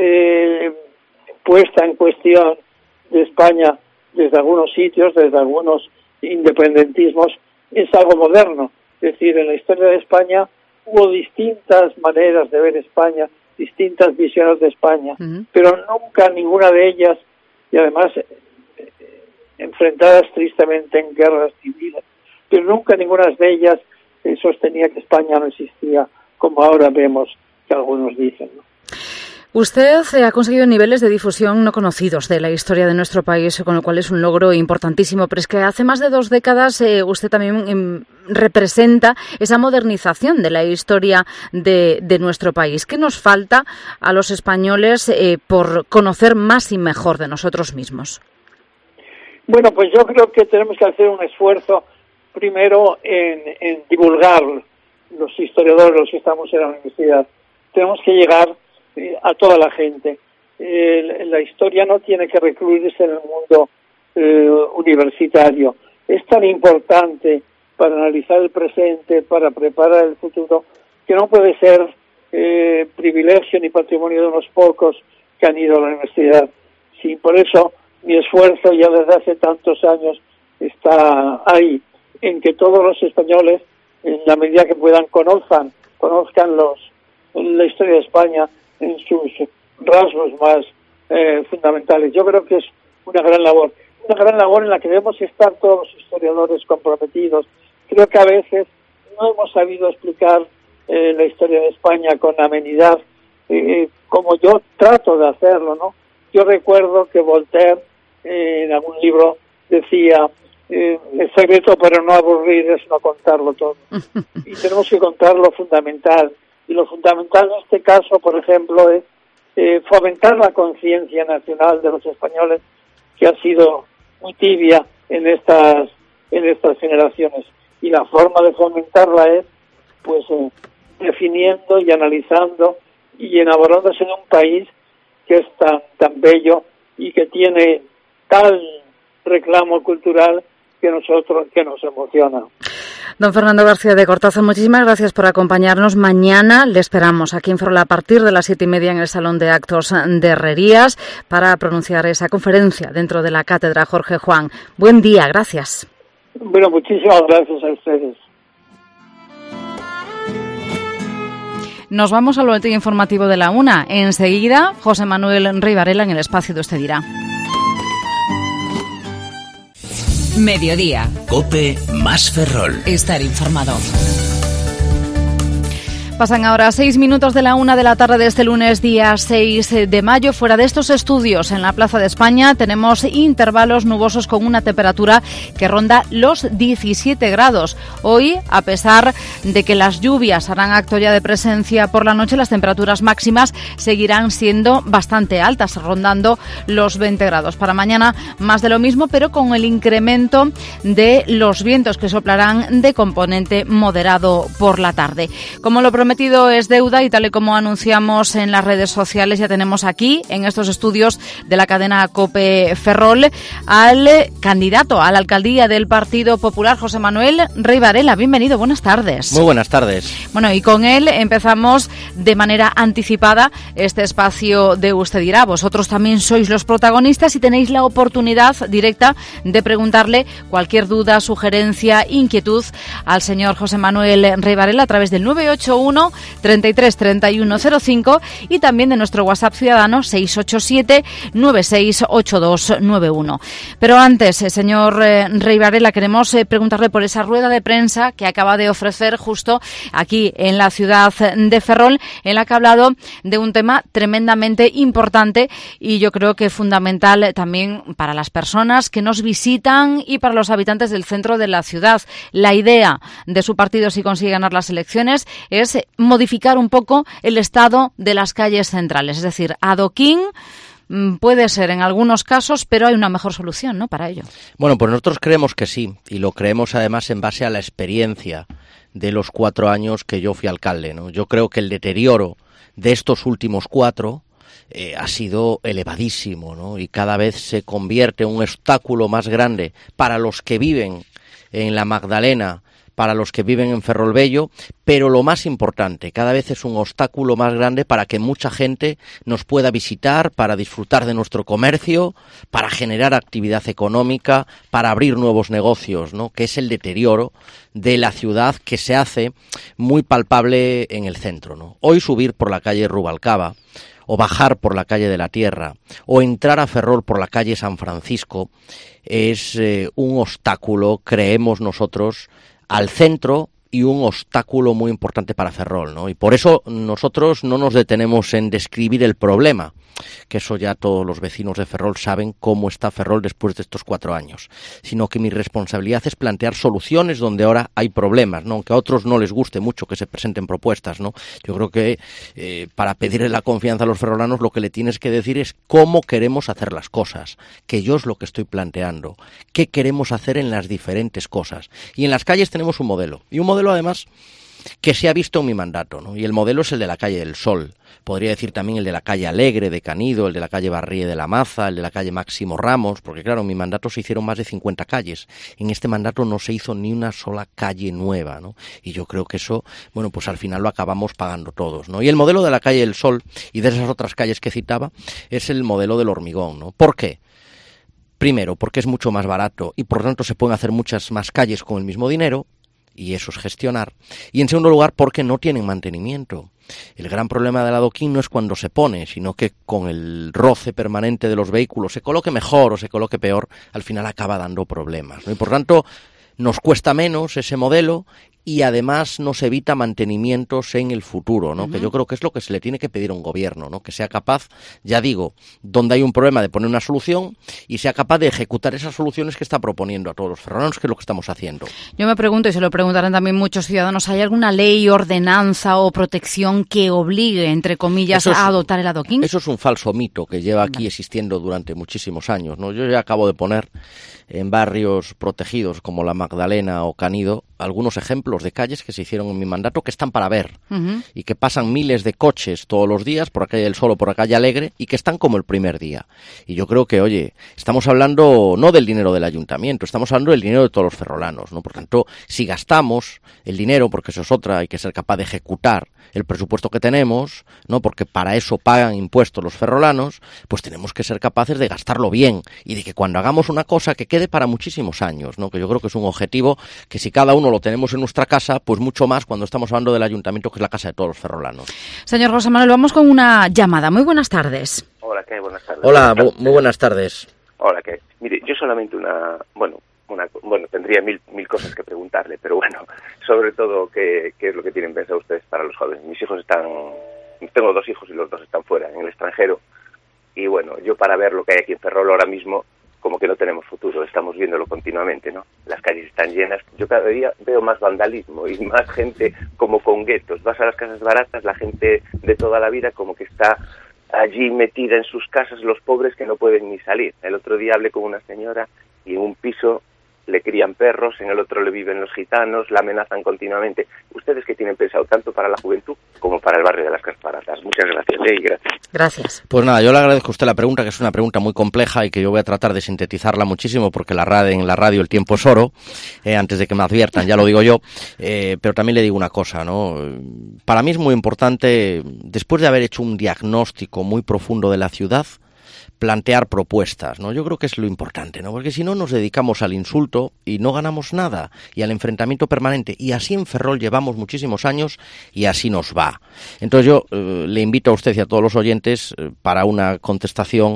puesta en cuestión de España desde algunos sitios, desde algunos independentismos, es algo moderno. Es decir, en la historia de España hubo distintas maneras de ver España, distintas visiones de España, pero nunca ninguna de ellas, y además enfrentadas tristemente en guerras civiles, pero nunca ninguna de ellas sostenía que España no existía, como ahora vemos que algunos dicen, ¿no? Usted ha conseguido niveles de difusión no conocidos de la historia de nuestro país, con lo cual es un logro importantísimo, pero es que hace más de 2 décadas usted también representa esa modernización de la historia de nuestro país. ¿Qué nos falta a los españoles por conocer más y mejor de nosotros mismos? Bueno, pues yo creo que tenemos que hacer un esfuerzo primero en divulgar, los historiadores, los que estamos en la universidad. Tenemos que llegar a toda la gente. La historia no tiene que recluirse en el mundo universitario. Es tan importante para analizar el presente, para preparar el futuro, que no puede ser privilegio ni patrimonio de unos pocos que han ido a la universidad. Sí, por eso mi esfuerzo ya desde hace tantos años está ahí, en que todos los españoles, en la medida que puedan, conozcan la historia de España en sus rasgos más fundamentales. Yo creo que es una gran labor en la que debemos estar todos los historiadores comprometidos. Creo que a veces no hemos sabido explicar la historia de España con amenidad, como yo trato de hacerlo, ¿no? Yo recuerdo que Voltaire en algún libro decía: el secreto para no aburrir es no contarlo todo. Y tenemos que contar lo fundamental. Y lo fundamental en este caso, por ejemplo, es fomentar la conciencia nacional de los españoles, que ha sido muy tibia en estas generaciones. Y la forma de fomentarla es, pues, definiendo y analizando y enamorándose de un país que es tan bello y que tiene tal reclamo cultural que nos emociona. Don Fernando García de Cortaza, muchísimas gracias por acompañarnos. Mañana le esperamos aquí en Ferrol a partir de las 7:30 en el Salón de Actos de Herrerías para pronunciar esa conferencia dentro de la Cátedra Jorge Juan. Buen día, gracias. Bueno, muchísimas gracias a ustedes. Nos vamos al boletín informativo de la 1. Enseguida, José Manuel Rey Varela en el espacio de Usted Dirá. Mediodía. COPE más Ferrol. Estar informado. Pasan ahora 6 minutos de la 1 de la tarde de este lunes, día 6 de mayo. Fuera de estos estudios, en la Plaza de España, tenemos intervalos nubosos con una temperatura que ronda los 17 grados. Hoy, a pesar de que las lluvias harán acto ya de presencia por la noche, las temperaturas máximas seguirán siendo bastante altas, rondando los 20 grados. Para mañana, más de lo mismo, pero con el incremento de los vientos que soplarán de componente moderado por la tarde. Como lo prometido es deuda y tal y como anunciamos en las redes sociales, ya tenemos aquí en estos estudios de la cadena COPE Ferrol al candidato a la alcaldía del Partido Popular, José Manuel Rey Varela. Bienvenido, buenas tardes. Muy buenas tardes. Bueno, y con él empezamos de manera anticipada este espacio de Usted Dirá. Vosotros también sois los protagonistas y tenéis la oportunidad directa de preguntarle cualquier duda, sugerencia, inquietud al señor José Manuel Rey Varela a través del 981 33 31 05 y también de nuestro WhatsApp ciudadano 687 968291. Pero antes, señor Rey Varela, queremos preguntarle por esa rueda de prensa que acaba de ofrecer justo aquí en la ciudad de Ferrol, en la que ha hablado de un tema tremendamente importante y yo creo que fundamental también para las personas que nos visitan y para los habitantes del centro de la ciudad. La idea de su partido, si consigue ganar las elecciones, es modificar un poco el estado de las calles centrales, es decir, adoquín puede ser en algunos casos, pero hay una mejor solución, ¿no?, para ello. Bueno, pues nosotros creemos que sí, y lo creemos además en base a la experiencia de los 4 años que yo fui alcalde, ¿no? Yo creo que el deterioro de estos últimos 4 ha sido elevadísimo, ¿no? Y cada vez se convierte en un obstáculo más grande para los que viven en la Magdalena, para los que viven en Ferrolbello, pero lo más importante, cada vez es un obstáculo más grande para que mucha gente nos pueda visitar, para disfrutar de nuestro comercio, para generar actividad económica, para abrir nuevos negocios, ¿no?, que es el deterioro de la ciudad que se hace muy palpable en el centro, ¿no? Hoy subir por la calle Rubalcaba, o bajar por la calle de la Tierra, o entrar a Ferrol por la calle San Francisco, es un obstáculo, creemos nosotros, al centro y un obstáculo muy importante para Ferrol, ¿no? Y por eso nosotros no nos detenemos en describir el problema, que eso ya todos los vecinos de Ferrol saben cómo está Ferrol después de estos 4 años, sino que mi responsabilidad es plantear soluciones donde ahora hay problemas, ¿no? Aunque a otros no les guste mucho que se presenten propuestas, ¿no? Yo creo que para pedirle la confianza a los ferrolanos lo que le tienes que decir es cómo queremos hacer las cosas, que yo es lo que estoy planteando, qué queremos hacer en las diferentes cosas. Y en las calles tenemos un modelo, y un modelo además que se ha visto en mi mandato, ¿no? Y el modelo es el de la calle del Sol. Podría decir también el de la calle Alegre de Canido, el de la calle Barrie de la Maza, el de la calle Máximo Ramos, porque claro, en mi mandato se hicieron más de 50 calles. En este mandato no se hizo ni una sola calle nueva, ¿no? Y yo creo que eso, bueno, pues al final lo acabamos pagando todos, ¿no? Y el modelo de la calle del Sol y de esas otras calles que citaba es el modelo del hormigón, ¿no? ¿Por qué? Primero, porque es mucho más barato y por lo tanto se pueden hacer muchas más calles con el mismo dinero, y eso es gestionar. Y en segundo lugar, porque no tienen mantenimiento. El gran problema del adoquín no es cuando se pone, sino que con el roce permanente de los vehículos, se coloque mejor o se coloque peor, al final acaba dando problemas, ¿no? Y por tanto, nos cuesta menos ese modelo, y además nos evita mantenimientos en el futuro, ¿no? Que yo creo que es lo que se le tiene que pedir a un gobierno, ¿no? Que sea capaz, ya digo, donde hay un problema, de poner una solución y sea capaz de ejecutar esas soluciones que está proponiendo a todos los ferrolanos, que es lo que estamos haciendo. Yo me pregunto, y se lo preguntarán también muchos ciudadanos, ¿hay alguna ley, ordenanza o protección que obligue, entre comillas, a adoptar el adoquín? Eso es un falso mito que lleva aquí existiendo durante muchísimos años, ¿no? Yo ya acabo de poner en barrios protegidos como La Magdalena o Canido algunos ejemplos de calles que se hicieron en mi mandato que están para ver y que pasan miles de coches todos los días por la calle del Sol o por la calle Alegre y que están como el primer día. Y yo creo que, oye, estamos hablando no del dinero del ayuntamiento, estamos hablando del dinero de todos los ferrolanos, ¿no? Por tanto, si gastamos el dinero, porque eso es otra, hay que ser capaz de ejecutar el presupuesto que tenemos, ¿no? Porque para eso pagan impuestos los ferrolanos, pues tenemos que ser capaces de gastarlo bien y de que cuando hagamos una cosa que quede para muchísimos años, ¿no? Que yo creo que es un objetivo que si cada uno lo tenemos en nuestra casa, pues mucho más cuando estamos hablando del ayuntamiento, que es la casa de todos los ferrolanos. Señor José Manuel, vamos con una llamada. Muy buenas tardes. Hola, ¿qué? Buenas tardes. Hola, muy buenas tardes. Hola, ¿qué? Mire, yo solamente tendría mil cosas que preguntarle, pero bueno, sobre todo, ¿qué es lo que tienen pensado ustedes para los jóvenes? Mis hijos tengo 2 hijos y los 2 están fuera, en el extranjero, y bueno, yo para ver lo que hay aquí en Ferrol ahora mismo, como que no tenemos futuro, estamos viéndolo continuamente, ¿no? Las calles están llenas, yo cada día veo más vandalismo y más gente como con guetos. Vas a las casas baratas, la gente de toda la vida como que está allí metida en sus casas, los pobres que no pueden ni salir. El otro día hablé con una señora y en un piso le crían perros, en el otro le viven los gitanos, la amenazan continuamente. ¿Ustedes qué tienen pensado tanto para la juventud como para el barrio de las casas baratas? Muchas gracias, gracias. Gracias. Pues nada, yo le agradezco a usted la pregunta, que es una pregunta muy compleja y que yo voy a tratar de sintetizarla muchísimo, porque en la radio el tiempo es oro, antes de que me adviertan, ya lo digo yo, pero también le digo una cosa, ¿no? Para mí es muy importante, después de haber hecho un diagnóstico muy profundo de la ciudad, plantear propuestas, ¿no? Yo creo que es lo importante, ¿no? Porque si no nos dedicamos al insulto y no ganamos nada, y al enfrentamiento permanente, y así en Ferrol llevamos muchísimos años y así nos va. Entonces yo le invito a usted y a todos los oyentes para una contestación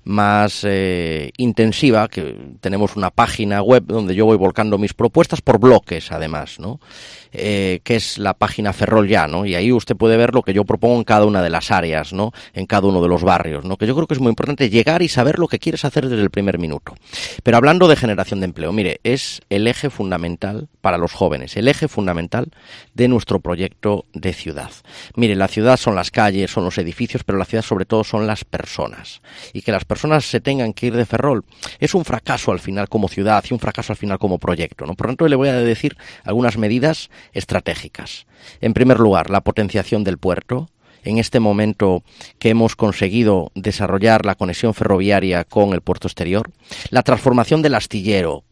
más intensiva, que tenemos una página web donde yo voy volcando mis propuestas por bloques, además, ¿no? Que es la página Ferrol Ya, ¿no? Y ahí usted puede ver lo que yo propongo en cada una de las áreas, ¿no? En cada uno de los barrios, ¿no? Que yo creo que es muy importante llegar y saber lo que quieres hacer desde el primer minuto. Pero hablando de generación de empleo, mire, es el eje fundamental para los jóvenes, el eje fundamental de nuestro proyecto de ciudad. Mire, la ciudad son las calles, son los edificios, pero la ciudad sobre todo son las personas. Y que las personas se tengan que ir de Ferrol es un fracaso al final como ciudad y un fracaso al final como proyecto, ¿no? Por lo tanto, le voy a decir algunas medidas estratégicas. En primer lugar, la potenciación del puerto. En este momento que hemos conseguido desarrollar la conexión ferroviaria con el puerto exterior, la transformación del astillero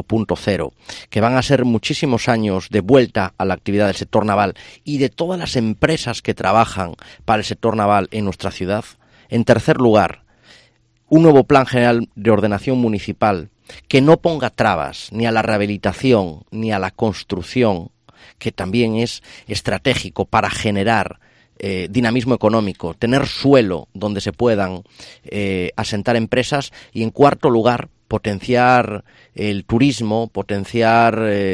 4.0, que van a ser muchísimos años de vuelta a la actividad del sector naval y de todas las empresas que trabajan para el sector naval en nuestra ciudad. En tercer lugar, un nuevo plan general de ordenación municipal que no ponga trabas ni a la rehabilitación ni a la construcción, que también es estratégico para generar dinamismo económico, tener suelo donde se puedan asentar empresas, y en cuarto lugar, potenciar el turismo, potenciar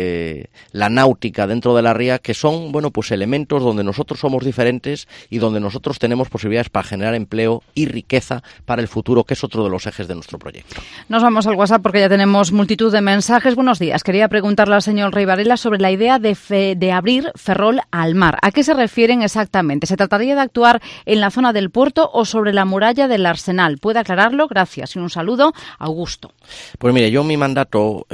la náutica dentro de la ría, que son, bueno, pues elementos donde nosotros somos diferentes y donde nosotros tenemos posibilidades para generar empleo y riqueza para el futuro, que es otro de los ejes de nuestro proyecto. Nos vamos al WhatsApp porque ya tenemos multitud de mensajes. Buenos días. Quería preguntarle al señor Rey Varela sobre la idea de abrir Ferrol al mar. ¿A qué se refieren exactamente? ¿Se trataría de actuar en la zona del puerto o sobre la muralla del Arsenal? ¿Puede aclararlo? Gracias. Y un saludo, Augusto. Pues mire, yo en mi mandato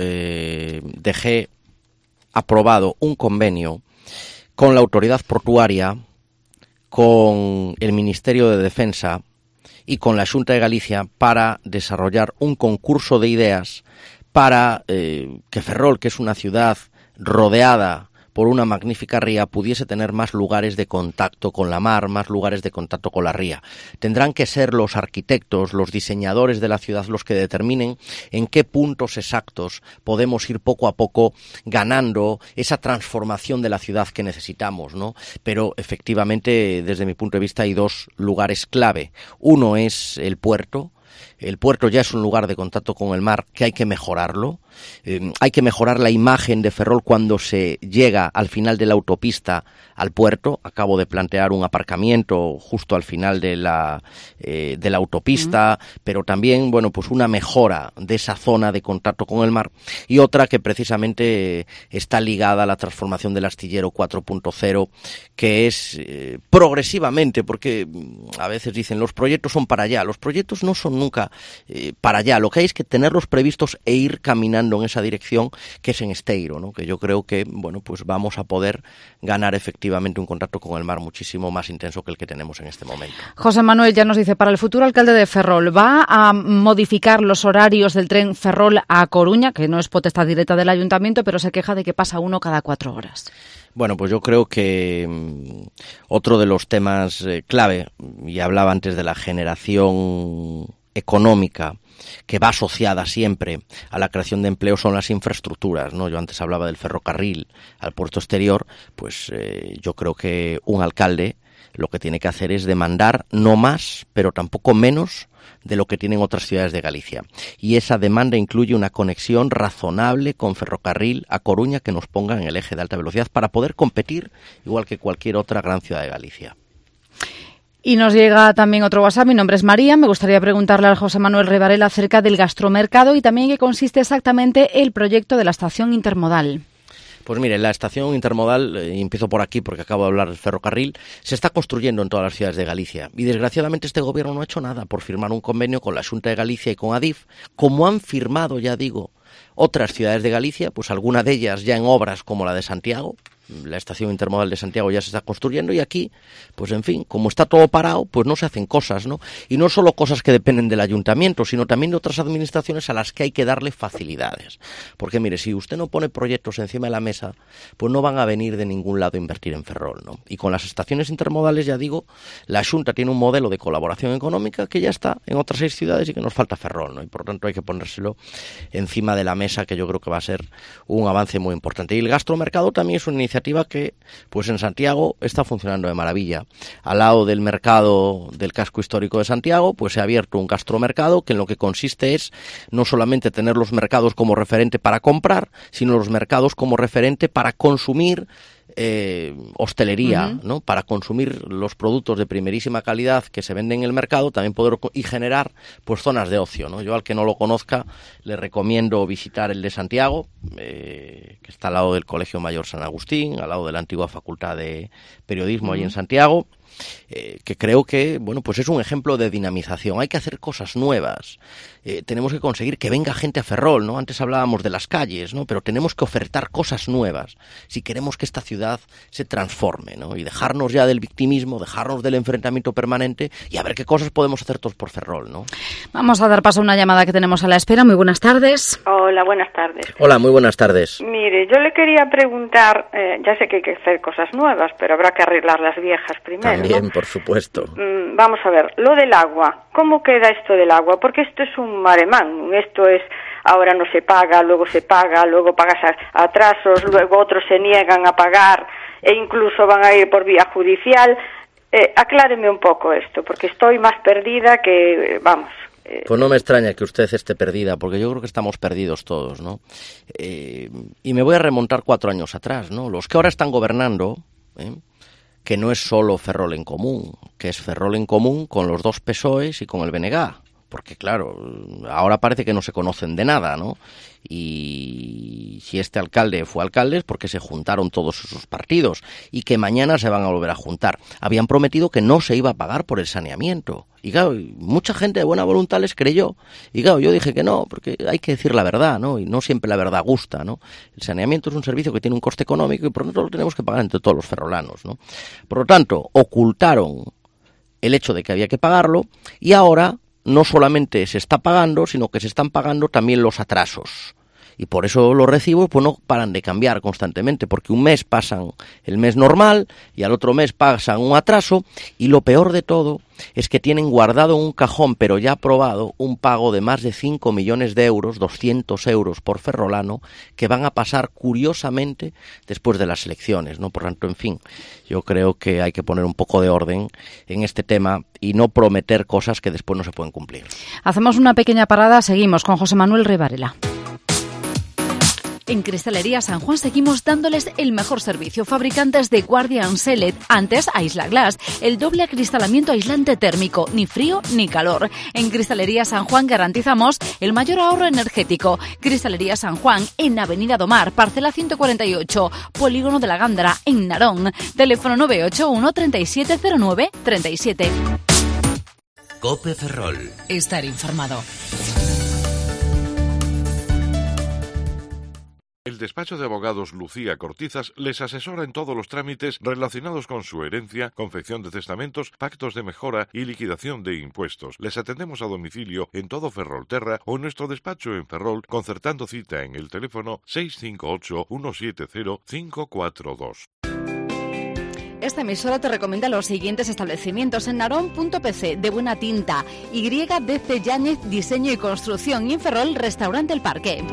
dejé aprobado un convenio con la autoridad portuaria, con el Ministerio de Defensa y con la Xunta de Galicia para desarrollar un concurso de ideas para que Ferrol, que es una ciudad rodeada por una magnífica ría, pudiese tener más lugares de contacto con la mar, más lugares de contacto con la ría. Tendrán que ser los arquitectos, los diseñadores de la ciudad los que determinen en qué puntos exactos podemos ir poco a poco ganando esa transformación de la ciudad que necesitamos, ¿no? Pero efectivamente, desde mi punto de vista, hay 2 lugares clave. Uno es el puerto. El puerto ya es un lugar de contacto con el mar que hay que mejorarlo. Hay que mejorar la imagen de Ferrol cuando se llega al final de la autopista al puerto. Acabo de plantear un aparcamiento justo al final de la autopista, pero también, bueno, pues una mejora de esa zona de contacto con el mar, y otra que precisamente está ligada a la transformación del astillero 4.0, que es progresivamente, porque a veces dicen los proyectos son para allá. Los proyectos no son nunca para allá. Lo que hay es que tenerlos previstos e ir caminando en esa dirección, que es en Esteiro, ¿no? Que yo creo que, bueno, pues vamos a poder ganar efectivamente un contacto con el mar muchísimo más intenso que el que tenemos en este momento. José Manuel ya nos dice, para el futuro alcalde de Ferrol, ¿va a modificar los horarios del tren Ferrol a Coruña, que no es potestad directa del ayuntamiento, pero se queja de que pasa uno cada 4 horas? Bueno, pues yo creo que otro de los temas clave, y hablaba antes de la generación económica que va asociada siempre a la creación de empleo, son las infraestructuras, ¿no? Yo antes hablaba del ferrocarril al puerto exterior, pues yo creo que un alcalde lo que tiene que hacer es demandar no más, pero tampoco menos de lo que tienen otras ciudades de Galicia. Y esa demanda incluye una conexión razonable con ferrocarril a Coruña que nos ponga en el eje de alta velocidad para poder competir igual que cualquier otra gran ciudad de Galicia. Y nos llega también otro WhatsApp. Mi nombre es María. Me gustaría preguntarle al José Manuel Ribarela acerca del gastromercado y también qué consiste exactamente el proyecto de la estación intermodal. Pues mire, la estación intermodal, empiezo por aquí porque acabo de hablar del ferrocarril, se está construyendo en todas las ciudades de Galicia y desgraciadamente este gobierno no ha hecho nada por firmar un convenio con la Xunta de Galicia y con Adif, como han firmado, ya digo, otras ciudades de Galicia, pues alguna de ellas ya en obras como la de Santiago. La estación intermodal de Santiago ya se está construyendo y aquí, pues en fin, como está todo parado, pues no se hacen cosas, ¿no? Y no solo cosas que dependen del ayuntamiento, sino también de otras administraciones a las que hay que darle facilidades. Porque mire, si usted no pone proyectos encima de la mesa, pues no van a venir de ningún lado a invertir en Ferrol, ¿no? Y con las estaciones intermodales, ya digo, la Xunta tiene un modelo de colaboración económica que ya está en otras 6 ciudades y que nos falta Ferrol, ¿no? Y por lo tanto hay que ponérselo encima de la mesa, que yo creo que va a ser un avance muy importante. Y el gastromercado también es una iniciativa que, pues en Santiago está funcionando de maravilla. Al lado del mercado del casco histórico de Santiago, pues se ha abierto un gastromercado que en lo que consiste es no solamente tener los mercados como referente para comprar, sino los mercados como referente para consumir hostelería, ¿no? Para consumir los productos de primerísima calidad que se venden en el mercado, también poder y generar pues zonas de ocio, ¿no? Yo al que no lo conozca le recomiendo visitar el de Santiago, que está al lado del Colegio Mayor San Agustín, al lado de la antigua Facultad de Periodismo ahí en Santiago, que creo que, bueno, pues es un ejemplo de dinamización. Hay que hacer cosas nuevas. Tenemos que conseguir que venga gente a Ferrol, ¿no? Antes hablábamos de las calles, ¿no? Pero tenemos que ofertar cosas nuevas si queremos que esta ciudad se transforme, ¿no? Y dejarnos ya del victimismo, dejarnos del enfrentamiento permanente y a ver qué cosas podemos hacer todos por Ferrol, ¿no? Vamos a dar paso a una llamada que tenemos a la espera. Muy buenas tardes. Hola, buenas tardes. Hola, muy buenas tardes. Mire, yo le quería preguntar, ya sé que hay que hacer cosas nuevas, pero habrá que arreglar las viejas primero. También, ¿no? por supuesto. Vamos a ver, lo del agua, ¿cómo queda esto del agua? Porque esto es un maremán, esto es, ahora no se paga, luego pagas atrasos, luego otros se niegan a pagar e incluso van a ir por vía judicial. Acláreme un poco esto, porque estoy más perdida que, vamos... Pues no me extraña que usted esté perdida, porque yo creo que estamos perdidos todos, ¿no? Y me voy a remontar 4 años atrás, ¿no? Los que ahora están gobernando... que no es solo Ferrol en Común, que es Ferrol en Común con los 2 PSOEs y con el BNG, porque claro, ahora parece que no se conocen de nada, ¿no? Y si este alcalde fue alcalde es porque se juntaron todos esos partidos y que mañana se van a volver a juntar. Habían prometido que no se iba a pagar por el saneamiento. Y claro, mucha gente de buena voluntad les creyó. Y claro, yo dije que no, porque hay que decir la verdad, ¿no? Y no siempre la verdad gusta, ¿no? El saneamiento es un servicio que tiene un coste económico y por lo tanto lo tenemos que pagar entre todos los ferrolanos, ¿no? Por lo tanto, ocultaron el hecho de que había que pagarlo y ahora no solamente se está pagando, sino que se están pagando también los atrasos. Y por eso los recibos pues no paran de cambiar constantemente, porque un mes pasan el mes normal y al otro mes pasan un atraso y lo peor de todo es que tienen guardado en un cajón, pero ya aprobado, un pago de más de 5 millones de euros, 200 euros por ferrolano, que van a pasar curiosamente después de las elecciones, ¿no? Por tanto, en fin, yo creo que hay que poner un poco de orden en este tema y no prometer cosas que después no se pueden cumplir. Hacemos una pequeña parada, seguimos con José Manuel Ribarela. En Cristalería San Juan seguimos dándoles el mejor servicio. Fabricantes de Guardian Select, antes Isla Glass, el doble acristalamiento aislante térmico, ni frío ni calor. En Cristalería San Juan garantizamos el mayor ahorro energético. Cristalería San Juan, en Avenida Domar, parcela 148, Polígono de la Gándara, en Narón. Teléfono 981 3709 37. Cope Ferrol. Estar informado. El despacho de abogados Lucía Cortizas les asesora en todos los trámites relacionados con su herencia, confección de testamentos, pactos de mejora y liquidación de impuestos. Les atendemos a domicilio en todo Ferrolterra o en nuestro despacho en Ferrol, concertando cita en el teléfono 658 170 542. Esta emisora te recomienda los siguientes establecimientos: en Narón.pc, de Buena Tinta, YDC Yáñez, Diseño y Construcción, y en Ferrol, Restaurante El Parque.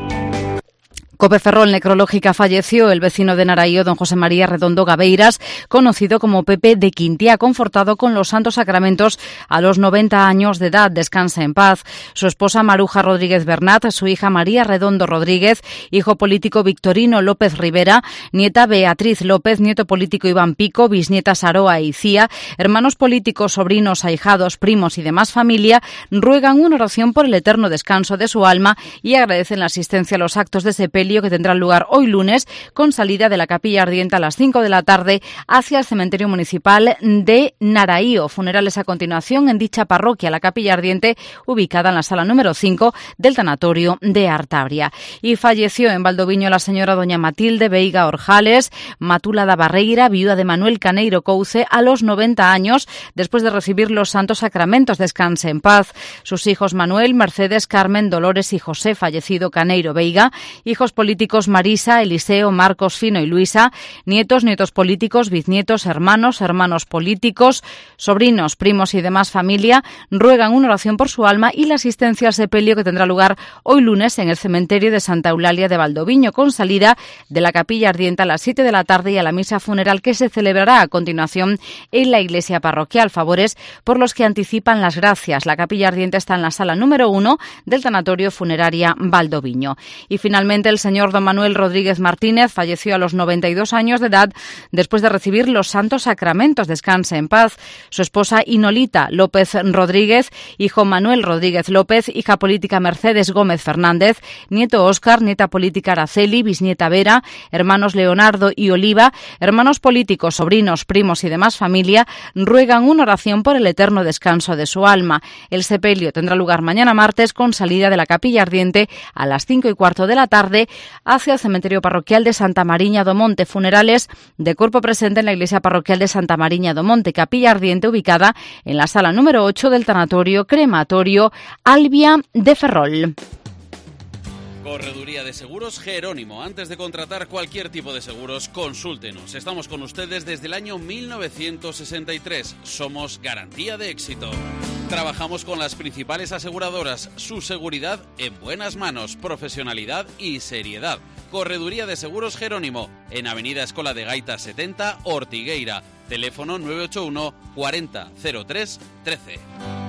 Cope Ferrol necrológica falleció el vecino de Naraío, don José María Redondo Gabeiras, conocido como Pepe de Quintia, confortado con los santos sacramentos a los 90 años de edad. Descansa en paz. Su esposa Maruja Rodríguez Bernat, su hija María Redondo Rodríguez, hijo político Victorino López Rivera, nieta Beatriz López, nieto político Iván Pico, bisnieta Saroa Icía, hermanos políticos, sobrinos, ahijados, primos y demás familia, ruegan una oración por el eterno descanso de su alma y agradecen la asistencia a los actos de sepelio que tendrán lugar hoy lunes, con salida de la Capilla Ardiente a las 5 de la tarde hacia el cementerio municipal de Naraío. Funerales a continuación en dicha parroquia, la Capilla Ardiente, ubicada en la sala número 5 del tanatorio de Artabria. Y falleció en Valdoviño la señora doña Matilde Veiga Orjales Matula da Barreira, viuda de Manuel Caneiro Couce, a los 90 años, después de recibir los santos sacramentos. Descanse en paz. Sus hijos Manuel, Mercedes, Carmen, Dolores y José, fallecido Caneiro Veiga, hijos políticos Marisa, Eliseo, Marcos, Fino y Luisa, nietos, nietos políticos, bisnietos, hermanos, hermanos políticos, sobrinos, primos y demás familia, ruegan una oración por su alma y la asistencia al sepelio que tendrá lugar hoy lunes en el cementerio de Santa Eulalia de Valdoviño, con salida de la Capilla Ardiente a las 7 de la tarde y a la misa funeral que se celebrará a continuación en la iglesia parroquial. Favores por los que anticipan las gracias. La Capilla Ardiente está en la sala número 1 del tanatorio funeraria Valdoviño. Y finalmente el señor don Manuel Rodríguez Martínez falleció a los 92 años de edad después de recibir los santos sacramentos. Descanse en paz. Su esposa Inolita López Rodríguez, hijo Manuel Rodríguez López, hija política Mercedes Gómez Fernández, nieto Óscar, nieta política Araceli, bisnieta Vera, hermanos Leonardo y Oliva, hermanos políticos, sobrinos, primos y demás familia, ruegan una oración por el eterno descanso de su alma. El sepelio tendrá lugar mañana martes, con salida de la Capilla Ardiente a las 5:15 de la tarde hacia el cementerio parroquial de Santa Mariña do Monte. Funerales de cuerpo presente en la iglesia parroquial de Santa Mariña do Monte. Capilla Ardiente ubicada en la sala número 8 del tanatorio crematorio Albia de Ferrol. Correduría de Seguros Jerónimo. Antes de contratar cualquier tipo de seguros, consúltenos. Estamos con ustedes desde el año 1963. Somos garantía de éxito. Trabajamos con las principales aseguradoras. Su seguridad en buenas manos, profesionalidad y seriedad. Correduría de Seguros Jerónimo, en Avenida Escola de Gaitas 70, Ortigueira. Teléfono 981 40 03 13.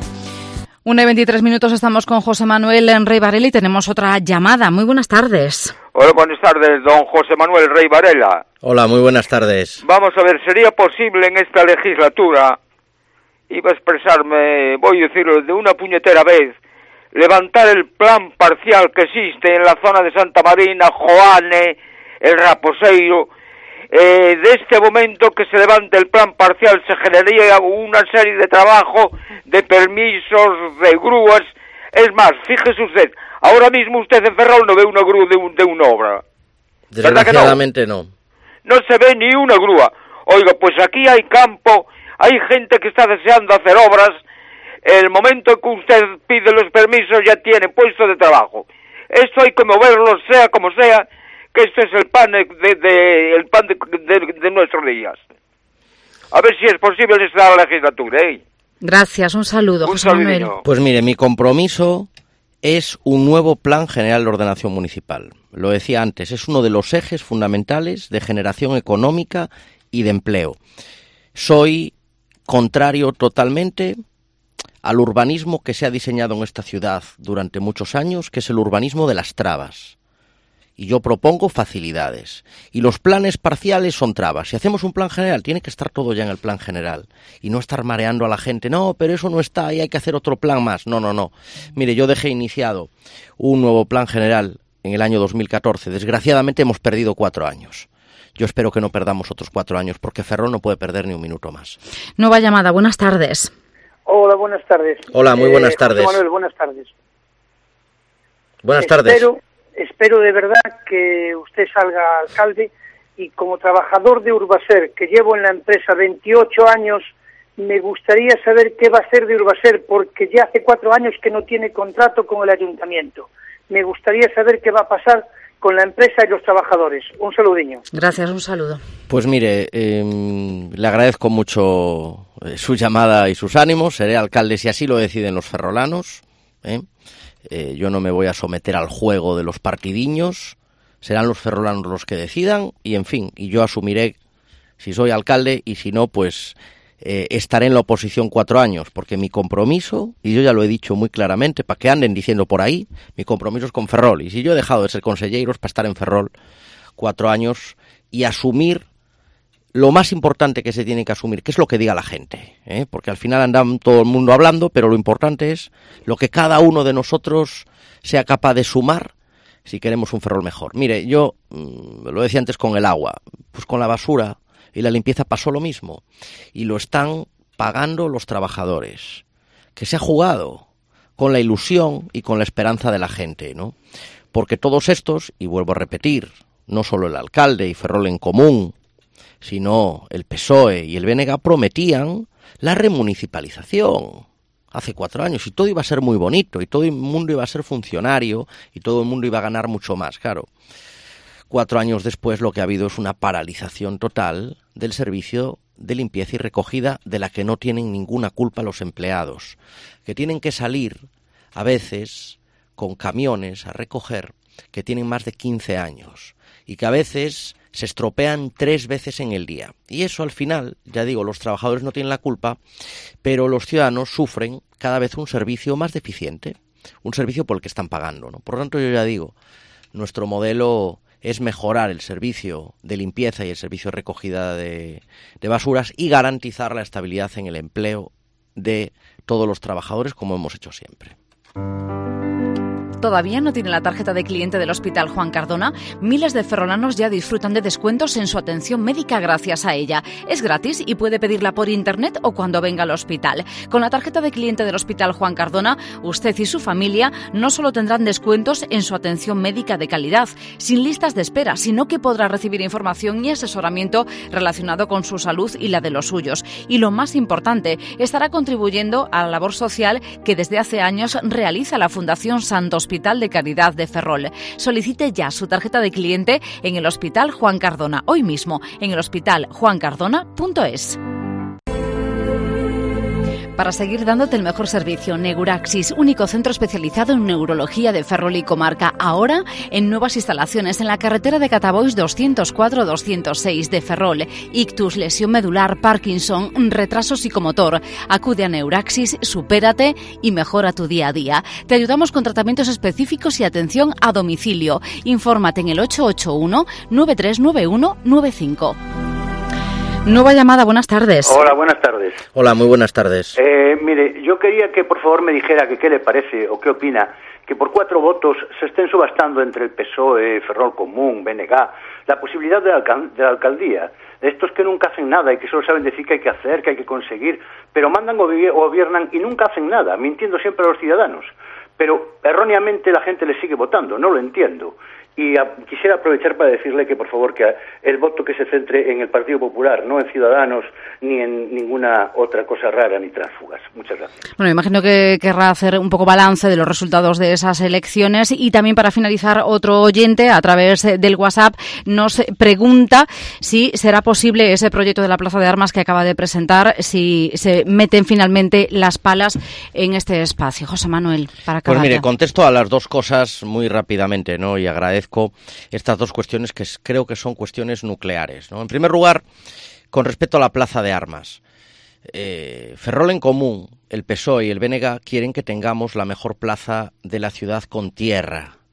1:23, estamos con José Manuel Rey Varela y tenemos otra llamada. Muy buenas tardes. Hola, buenas tardes, don José Manuel Rey Varela. Hola, muy buenas tardes. Vamos a ver, ¿sería posible en esta legislatura, iba a expresarme, voy a decirlo de una puñetera vez, levantar el plan parcial que existe en la zona de Santa Marina, Joane, el Raposeiro? De este momento que se levante el plan parcial se generaría una serie de trabajo, de permisos, de grúas. Es más, fíjese usted, ahora mismo usted en Ferrol no ve una grúa de una obra. Desgraciadamente no. No se ve ni una grúa. Oiga, pues aquí hay campo, hay gente que está deseando hacer obras. El momento que usted pide los permisos ya tiene puesto de trabajo. Esto hay que moverlo, sea como sea, que esto es el pan de nuestros días. A ver si es posible en esta legislatura, ¿eh? Gracias, un saludo, José Manuel. Pues mire, mi compromiso es un nuevo Plan General de Ordenación Municipal. Lo decía antes, es uno de los ejes fundamentales de generación económica y de empleo. Soy contrario totalmente al urbanismo que se ha diseñado en esta ciudad durante muchos años, que es el urbanismo de las trabas. Y yo propongo facilidades. Y los planes parciales son trabas. Si hacemos un plan general, tiene que estar todo ya en el plan general. Y no estar mareando a la gente. No, pero eso no está y hay que hacer otro plan más. No. Mire, yo dejé iniciado un nuevo plan general en el año 2014. Desgraciadamente hemos perdido 4 años. Yo espero que no perdamos otros 4 años, porque Ferrol no puede perder ni un minuto más. Nueva llamada, buenas tardes. Hola, buenas tardes. Hola, muy buenas tardes. José Manuel, buenas tardes. Buenas tardes. Espero de verdad que usted salga alcalde, y como trabajador de Urbaser, que llevo en la empresa 28 años, me gustaría saber qué va a hacer de Urbaser, porque ya hace 4 años que no tiene contrato con el ayuntamiento. Me gustaría saber qué va a pasar con la empresa y los trabajadores. Un saludiño. Gracias, un saludo. Pues mire, le agradezco mucho su llamada y sus ánimos. Seré alcalde si así lo deciden los ferrolanos. Yo no me voy a someter al juego de los partidiños. Serán los ferrolanos los que decidan y, en fin, y yo asumiré si soy alcalde, y si no, pues estaré en la oposición 4 años, porque mi compromiso, y yo ya lo he dicho muy claramente, para que anden diciendo por ahí, mi compromiso es con Ferrol. Y si yo he dejado de ser consellero es para estar en Ferrol 4 años y asumir lo más importante que se tiene que asumir, que es lo que diga la gente, porque al final andan todo el mundo hablando, pero lo importante es lo que cada uno de nosotros sea capaz de sumar si queremos un Ferrol mejor. Mire, yo lo decía antes con el agua, pues con la basura y la limpieza pasó lo mismo, y lo están pagando los trabajadores, que se ha jugado con la ilusión y con la esperanza de la gente, ¿no? Porque todos estos, y vuelvo a repetir, no solo el alcalde y Ferrol en Común, sino el PSOE y el BNG, prometían la remunicipalización hace 4 años, y todo iba a ser muy bonito, y todo el mundo iba a ser funcionario, y todo el mundo iba a ganar mucho más. Claro, 4 años después lo que ha habido es una paralización total del servicio de limpieza y recogida, de la que no tienen ninguna culpa los empleados, que tienen que salir a veces con camiones a recoger, que tienen más de 15 años, y que a veces se estropean 3 veces en el día. Y eso al final, ya digo, los trabajadores no tienen la culpa, pero los ciudadanos sufren cada vez un servicio más deficiente, un servicio por el que están pagando, ¿no? Por lo tanto, yo ya digo, nuestro modelo es mejorar el servicio de limpieza y el servicio de recogida de basuras, y garantizar la estabilidad en el empleo de todos los trabajadores, como hemos hecho siempre. ¿Todavía no tiene la tarjeta de cliente del Hospital Juan Cardona? Miles de ferrolanos ya disfrutan de descuentos en su atención médica gracias a ella. Es gratis y puede pedirla por internet o cuando venga al hospital. Con la tarjeta de cliente del Hospital Juan Cardona, usted y su familia no solo tendrán descuentos en su atención médica de calidad, sin listas de espera, sino que podrá recibir información y asesoramiento relacionado con su salud y la de los suyos. Y lo más importante, estará contribuyendo a la labor social que desde hace años realiza la Fundación Santo Hospital de Caridad de Ferrol. Solicite ya su tarjeta de cliente en el Hospital Juan Cardona, hoy mismo, en el hospitaljuancardona.es. Para seguir dándote el mejor servicio, Neuraxis, único centro especializado en neurología de Ferrol y comarca, ahora en nuevas instalaciones en la carretera de Catabois 204-206 de Ferrol. Ictus, lesión medular, Parkinson, retraso psicomotor. Acude a Neuraxis, supérate y mejora tu día a día. Te ayudamos con tratamientos específicos y atención a domicilio. Infórmate en el 881-939195. Nueva llamada, buenas tardes. Hola, buenas tardes. Hola, muy buenas tardes. Mire, yo quería que por favor me dijera que qué le parece o qué opina que por 4 votos se estén subastando entre el PSOE, Ferrol Común, BNG, la posibilidad de la alcaldía. Estos que nunca hacen nada y que solo saben decir que hay que hacer, que hay que conseguir, pero mandan o gobiernan y nunca hacen nada, mintiendo siempre a los ciudadanos. Pero erróneamente la gente les sigue votando, no lo entiendo. Y quisiera aprovechar para decirle que, por favor, que el voto que se centre en el Partido Popular, no en Ciudadanos ni en ninguna otra cosa rara ni tránsfugas. Muchas gracias. Bueno, imagino que querrá hacer un poco balance de los resultados de esas elecciones. Y también, para finalizar, otro oyente a través del WhatsApp nos pregunta si será posible ese proyecto de la Plaza de Armas que acaba de presentar, si se meten finalmente las palas en este espacio. José Manuel, para acabar. Pues mire, contesto a las dos cosas muy rápidamente, ¿no? Y agradezco estas dos cuestiones que creo que son cuestiones nucleares, ¿no? En primer lugar, con respecto a la Plaza de Armas, Ferrol en Común, el PSOE y el BNG quieren que tengamos la mejor plaza de la ciudad con tierra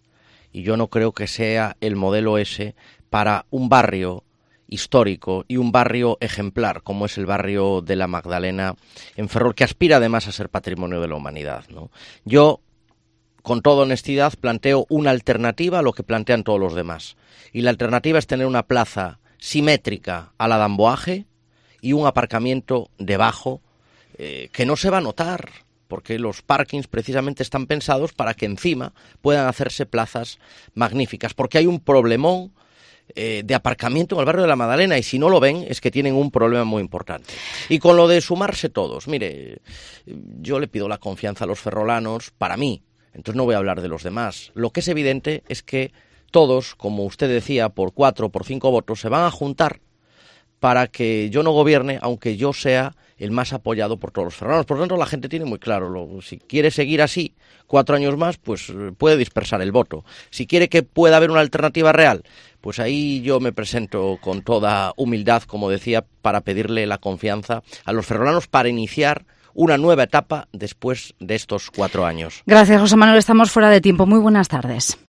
y yo no creo que sea el modelo ese para un barrio histórico y un barrio ejemplar como es el barrio de la Magdalena en Ferrol, que aspira además a ser patrimonio de la humanidad, ¿no? Yo, con toda honestidad, planteo una alternativa a lo que plantean todos los demás, y la alternativa es tener una plaza simétrica a la de Amboaje y un aparcamiento debajo que no se va a notar, porque los parkings precisamente están pensados para que encima puedan hacerse plazas magníficas, porque hay un problemón de aparcamiento en el barrio de la Magdalena, y si no lo ven es que tienen un problema muy importante. Y con lo de sumarse todos, mire, yo le pido la confianza a los ferrolanos, para mí, entonces no voy a hablar de los demás. Lo que es evidente es que todos, como usted decía, por 4 o por 5 votos, se van a juntar para que yo no gobierne, aunque yo sea el más apoyado por todos los ferrolanos. Por lo tanto, la gente tiene muy claro, si quiere seguir así 4 años más, pues puede dispersar el voto. Si quiere que pueda haber una alternativa real, pues ahí yo me presento con toda humildad, como decía, para pedirle la confianza a los ferrolanos para iniciar una nueva etapa después de estos 4 años. Gracias, José Manuel. Estamos fuera de tiempo. Muy buenas tardes.